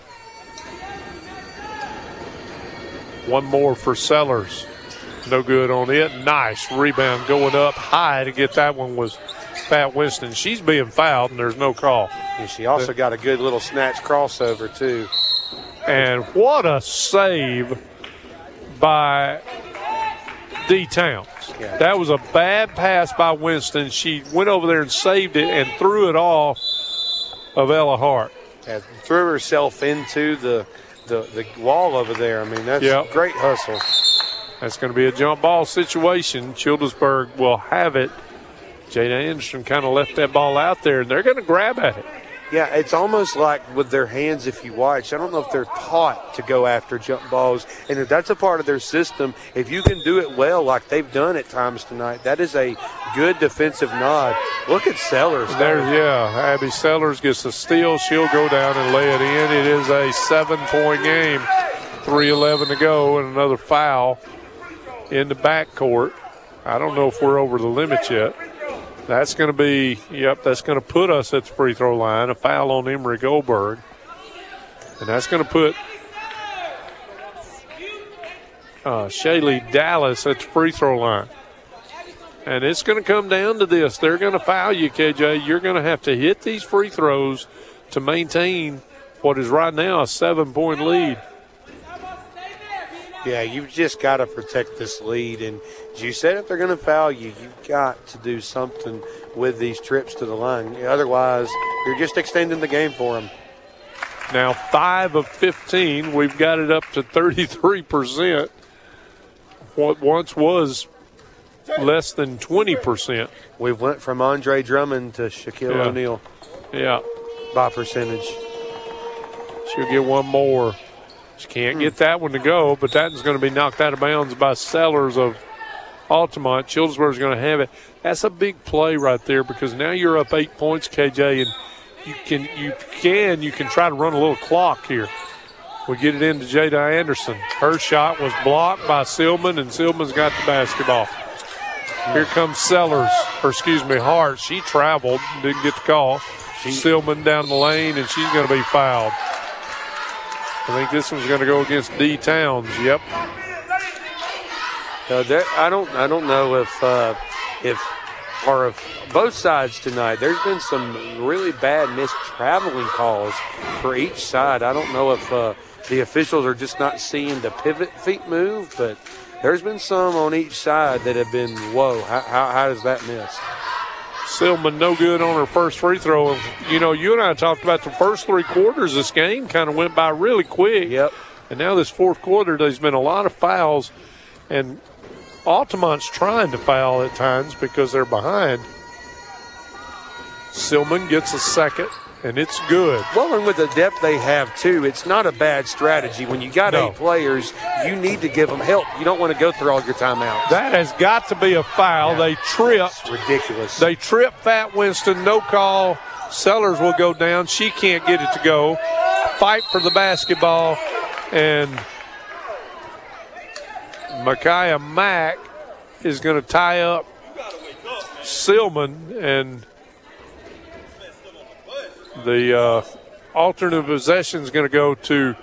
One more for Sellers. No good on it. Nice rebound going up high to get that one was Fat Winston. She's being fouled, and there's no call. And she also got a good little snatch crossover, too. And what a save by D. Towns. Yeah. That was a bad pass by Winston. She went over there and saved it and threw it off of Ella Hart. Yeah, threw herself into the wall over there. I mean, that's great hustle. That's going to be a jump ball situation. Childersburg will have it. Jada Anderson kind of left that ball out there, and they're going to grab at it. Yeah, it's almost like with their hands, if you watch, I don't know if they're taught to go after jump balls. And if that's a part of their system, if you can do it well like they've done at times tonight, that is a good defensive nod. Look at Sellers. Abby Sellers gets a steal. She'll go down and lay it in. It is a 7-point game. 3:11 to go and another foul in the backcourt. I don't know if we're over the limit yet. That's going to be, that's going to put us at the free throw line. A foul on Emery Goldberg. And that's going to put Shaylee Dallas at the free throw line. And it's going to come down to this. They're going to foul you, KJ. You're going to have to hit these free throws to maintain what is right now a 7-point lead. Yeah, you've just got to protect this lead. And as you said, if they're going to foul you, you've got to do something with these trips to the line. Otherwise, you're just extending the game for them. Now 5 of 15. We've got it up to 33%. What once was less than 20%. We've went from Andre Drummond to Shaquille O'Neal. Yeah. By percentage. She'll get one more. She can't get that one to go, but that is going to be knocked out of bounds by Sellers of Altamont. Childersburg's going to have it. That's a big play right there because now you're up 8 points, KJ, and you can try to run a little clock here. We get it into Jada Anderson. Her shot was blocked by Silman, and Silman's got the basketball. Here comes Hart. She traveled, didn't get the call. Silman down the lane, and she's going to be fouled. I think this one's going to go against D. Towns. Yep. I don't know if both sides tonight. There's been some really bad missed traveling calls for each side. I don't know if the officials are just not seeing the pivot feet move, but there's been some on each side that have been, whoa, how is that missed? Silman no good on her first free throw. You know, you and I talked about the first 3 quarters. This game kind of went by really quick. Yep. And now this fourth quarter, there's been a lot of fouls, and Altamont's trying to foul at times because they're behind. Silman gets a second, and it's good. Well, and with the depth they have, too, it's not a bad strategy. When you got 8 players, you need to give them help. You don't want to go through all your timeouts. That has got to be a foul. Yeah. They tripped. It's ridiculous. They tripped Fat Winston. No call. Sellers will go down. She can't get it to go. Fight for the basketball. And Micaiah Mack is going to tie up Silman, and the alternate possession is going to go to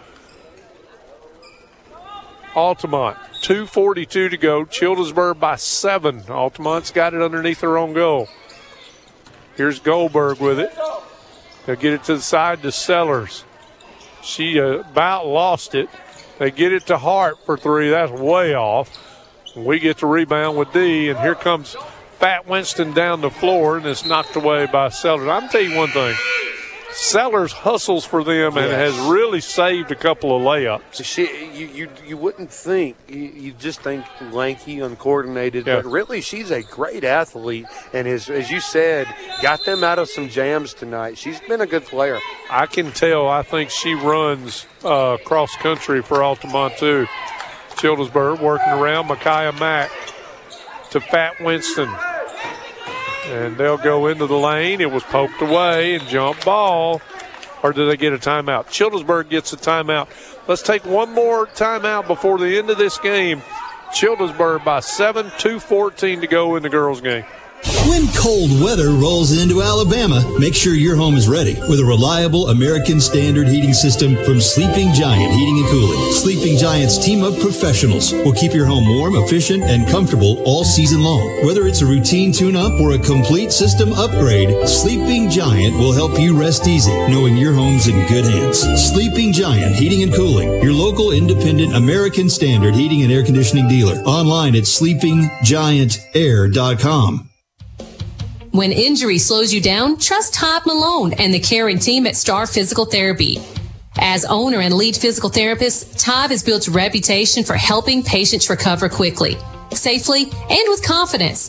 Altamont. 2:42 to go. Childersburg by 7. Altamont's got it underneath their own goal. Here's Goldberg with it. They'll get it to the side to Sellers. She about lost it. They get it to Hart for 3. That's way off. We get the rebound with D, and here comes Fat Winston down the floor, and it's knocked away by Sellers. I'm going to tell you one thing. Sellers hustles for them and has really saved a couple of layups. You wouldn't think. You just think lanky, uncoordinated. Yeah. But really, she's a great athlete and, as you said, got them out of some jams tonight. She's been a good player. I can tell. I think she runs cross country for Altamont, too. Childersburg working around Micaiah Mack to Fat Winston. And they'll go into the lane. It was poked away and jump ball. Or do they get a timeout? Childersburg gets a timeout. Let's take one more timeout before the end of this game. Childersburg by 7, 2:14 to go in the girls' game. When cold weather rolls into Alabama, make sure your home is ready with a reliable American Standard heating system from Sleeping Giant Heating and Cooling. Sleeping Giant's team of professionals will keep your home warm, efficient, and comfortable all season long. Whether it's a routine tune-up or a complete system upgrade, Sleeping Giant will help you rest easy, knowing your home's in good hands. Sleeping Giant Heating and Cooling, your local independent American Standard heating and air conditioning dealer. Online at sleepinggiantair.com. When injury slows you down, trust Todd Malone and the caring team at Star Physical Therapy. As owner and lead physical therapist, Todd has built a reputation for helping patients recover quickly, safely, and with confidence.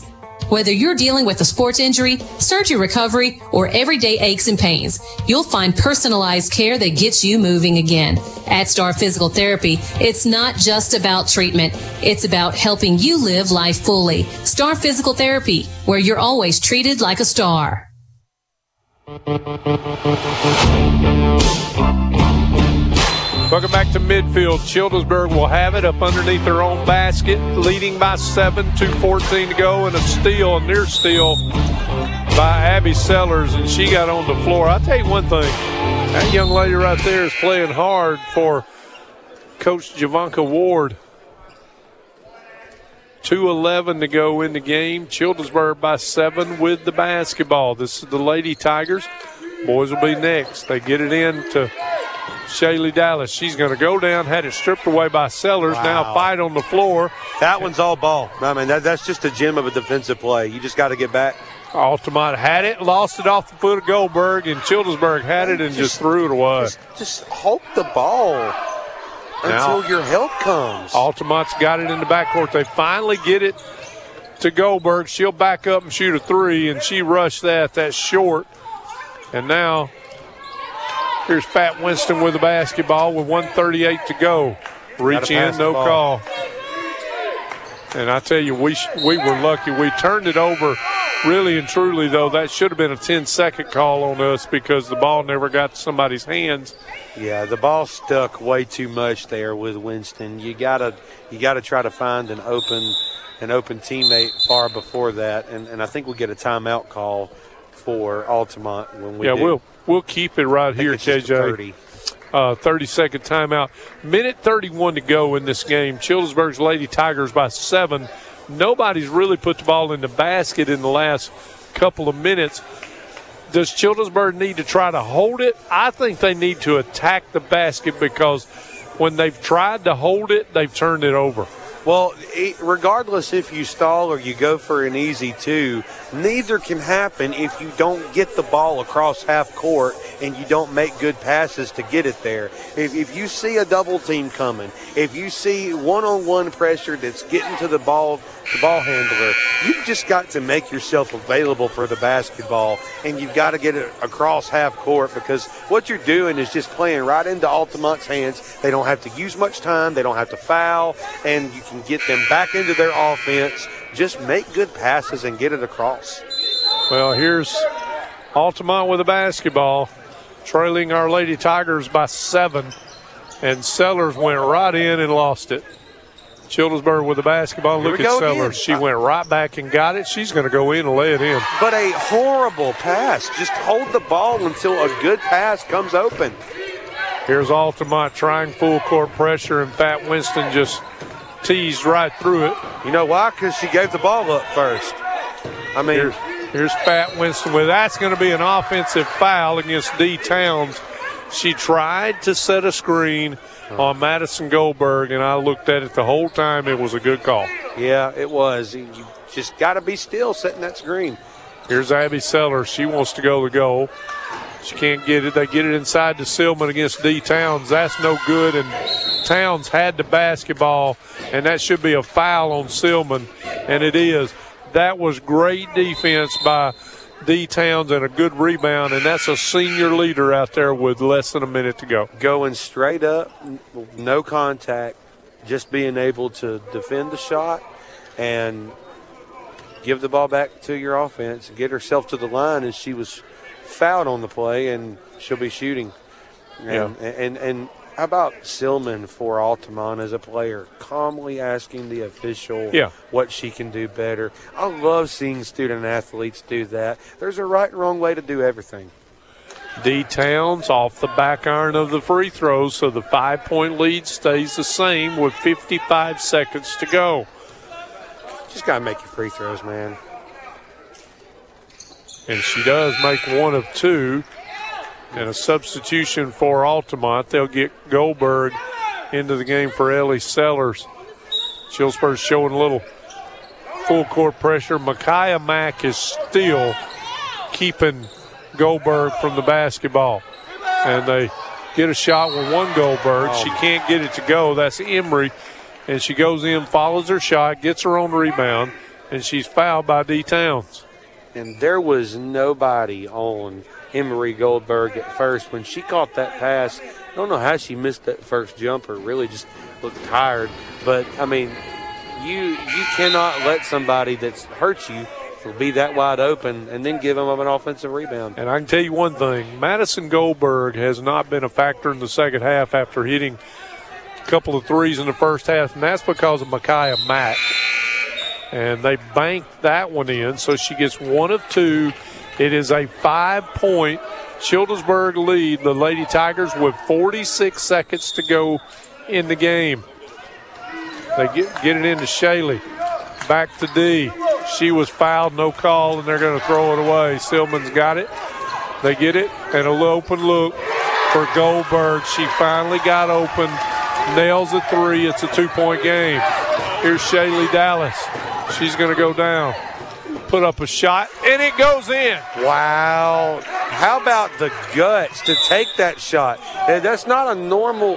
Whether you're dealing with a sports injury, surgery recovery, or everyday aches and pains, you'll find personalized care that gets you moving again. At Star Physical Therapy, it's not just about treatment. It's about helping you live life fully. Star Physical Therapy, where you're always treated like a star. Welcome back to midfield. Childersburg will have it up underneath their own basket, leading by 7, 2:14 to go, and a near steal by Abby Sellers, and she got on the floor. I'll tell you one thing, that young lady right there is playing hard for Coach Javanka Ward. 2:11 to go in the game. Childersburg by 7 with the basketball. This is the Lady Tigers. Boys will be next. They get it in to Shaylee Dallas. She's going to go down, had it stripped away by Sellers. Wow. Now fight on the floor. That one's all ball. I mean, that's just a gem of a defensive play. You just got to get back. Altamont had it, lost it off the foot of Goldberg, and Childersburg had it and just threw it away. Just hold the ball until your help comes. Altamont's got it in the backcourt. They finally get it to Goldberg. She'll back up and shoot a three, and she rushed that. That's short. And now here's Pat Winston with the basketball with 1:38 to go. Reach in, no call. And I tell you, we were lucky. We turned it over really and truly, though. That should have been a 10-second call on us because the ball never got to somebody's hands. Yeah, the ball stuck way too much there with Winston. You gotta try to find an open teammate far before that. And I think we'll get a timeout call for Altamont when we do. We'll keep it right here, KJ. 30-second timeout. Minute 31 to go in this game. Childersburg's Lady Tigers by 7. Nobody's really put the ball in the basket in the last couple of minutes. Does Childersburg need to try to hold it? I think they need to attack the basket because when they've tried to hold it, they've turned it over. Well, regardless if you stall or you go for an easy two, neither can happen if you don't get the ball across half court and you don't make good passes to get it there. If you see a double team coming, if you see one-on-one pressure that's getting to the ball handler, you've just got to make yourself available for the basketball, and you've got to get it across half court because what you're doing is just playing right into Altamont's hands. They don't have to use much time. They don't have to foul, and you can get them back into their offense. Just make good passes and get it across. Well, here's Altamont with the basketball, trailing our Lady Tigers by 7, and Sellers went right in and lost it. Childersburg with the basketball. Look at Sellers. Again. She went right back and got it. She's going to go in and lay it in. But a horrible pass. Just hold the ball until a good pass comes open. Here's Altamont trying full court pressure, and Pat Winston just teased right through it. You know why? Because she gave the ball up first. I mean, here's Pat Winston with that's going to be an offensive foul against D. Towns. She tried to set a screen on Madison Goldberg, and I looked at it the whole time. It was a good call. Yeah, it was. You just got to be still setting that screen. Here's Abby Sellers. She wants to go to goal. She can't get it. They get it inside to Silman against D. Towns. That's no good, and Towns had the basketball, and that should be a foul on Silman, and it is. That was great defense by D. Towns and a good rebound, and that's a senior leader out there with less than a minute to go. Going straight up, no contact, just being able to defend the shot and give the ball back to your offense and get herself to the line as she was fouled on the play, and she'll be shooting. And how about Silman for Altamont as a player, calmly asking the official what she can do better? I love seeing student athletes do that. There's a right and wrong way to do everything. D. Towns off the back iron of the free throws, so the 5-point lead stays the same with 55 seconds to go. Just got to make your free throws, man. And she does make one of two. And a substitution for Altamont. They'll get Goldberg into the game for Ellie Sellers. Childersburg's showing a little full court pressure. Micaiah Mack is still keeping Goldberg from the basketball. And they get a shot with one Goldberg. She can't get it to go. That's Emery. And she goes in, follows her shot, gets her own rebound, and she's fouled by D. Towns. And there was nobody on Emery Goldberg at first. When she caught that pass, I don't know how she missed that first jumper. Really just looked tired. But, I mean, you cannot let somebody that's hurt you be that wide open and then give them an offensive rebound. And I can tell you one thing. Madison Goldberg has not been a factor in the second half after hitting a couple of threes in the first half, and that's because of Micaiah Mack. And they banked that one in, so she gets 1 of 2. It is a 5-point Childersburg lead. The Lady Tigers with 46 seconds to go in the game. They get it into Shaley. Back to D. She was fouled, no call, and they're going to throw it away. Silman's got it. They get it, and a little open look for Goldberg. She finally got open, nails a 3. It's a 2-point game. Here's Shaley Dallas. She's going to go down, put up a shot, and it goes in. Wow. How about the guts to take that shot? That's not a normal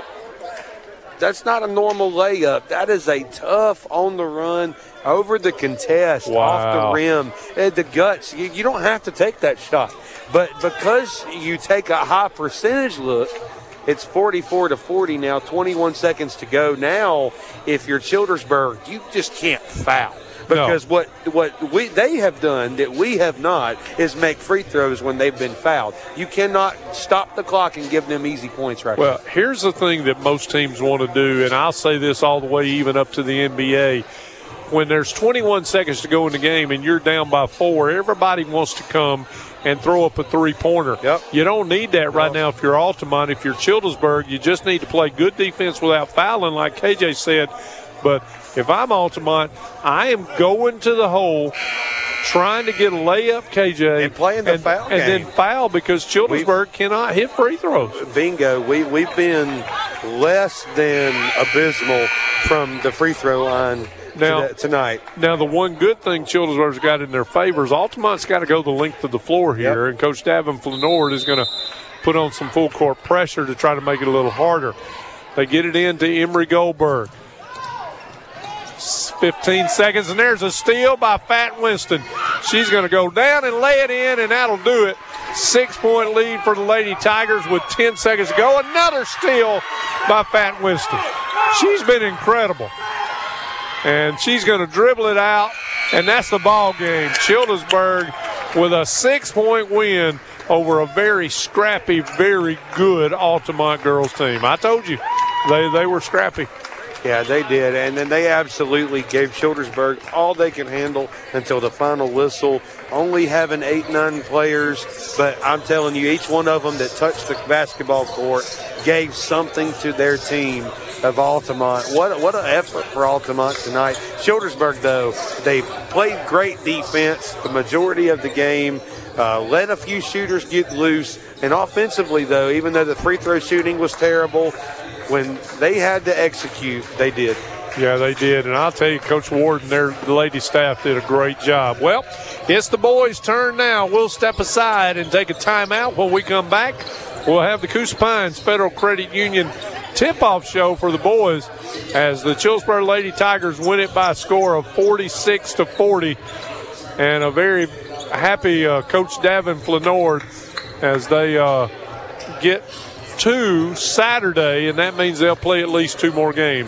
layup. That is a tough on the run, over the contest, off the rim. The guts, you don't have to take that shot. But because you take a high percentage look, it's 44-40 now, 21 seconds to go. Now, if you're Childersburg, you just can't foul. Because what they have done that we have not is make free throws when they've been fouled. You cannot stop the clock and give them easy points right now. Well, here's the thing that most teams want to do, and I'll say this all the way even up to the NBA. When there's 21 seconds to go in the game and you're down by 4, everybody wants to come and throw up a three-pointer. Yep. You don't need that right now if you're Altamont. If you're Childersburg, you just need to play good defense without fouling, like KJ said. But if I'm Altamont, I am going to the hole, trying to get a layup, KJ, and playing the foul game. And then foul because Childersburg cannot hit free throws. Bingo. We've been less than abysmal from the free throw line tonight. Now, the one good thing Childersburg's got in their favor is Altamont's got to go the length of the floor here, and Coach Davin Flanord is going to put on some full court pressure to try to make it a little harder. They get it into Emery Goldberg. 15 seconds, and there's a steal by Fat Winston. She's going to go down and lay it in, and that'll do it. 6-point lead for the Lady Tigers with 10 seconds to go. Another steal by Fat Winston. She's been incredible. And she's going to dribble it out, and that's the ball game. Childersburg with a 6-point win over a very scrappy, very good Altamont girls team. I told you, they were scrappy. Yeah, they did, and then they absolutely gave Childersburg all they can handle until the final whistle, only having 8-9 players, but I'm telling you, each one of them that touched the basketball court gave something to their team of Altamont. What an effort for Altamont tonight. Childersburg, though, they played great defense the majority of the game, let a few shooters get loose, and offensively, though, even though the free throw shooting was terrible, when they had to execute, they did. Yeah, they did. And I'll tell you, Coach Ward and the lady staff did a great job. Well, it's the boys' turn now. We'll step aside and take a timeout. When we come back, we'll have the Coosa Pines Federal Credit Union tip-off show for the boys as the Childersburg Lady Tigers win it by a score of 46-40. And a very happy Coach Davin Flanord as they get to Saturday, and that means they'll play at least 2 more games.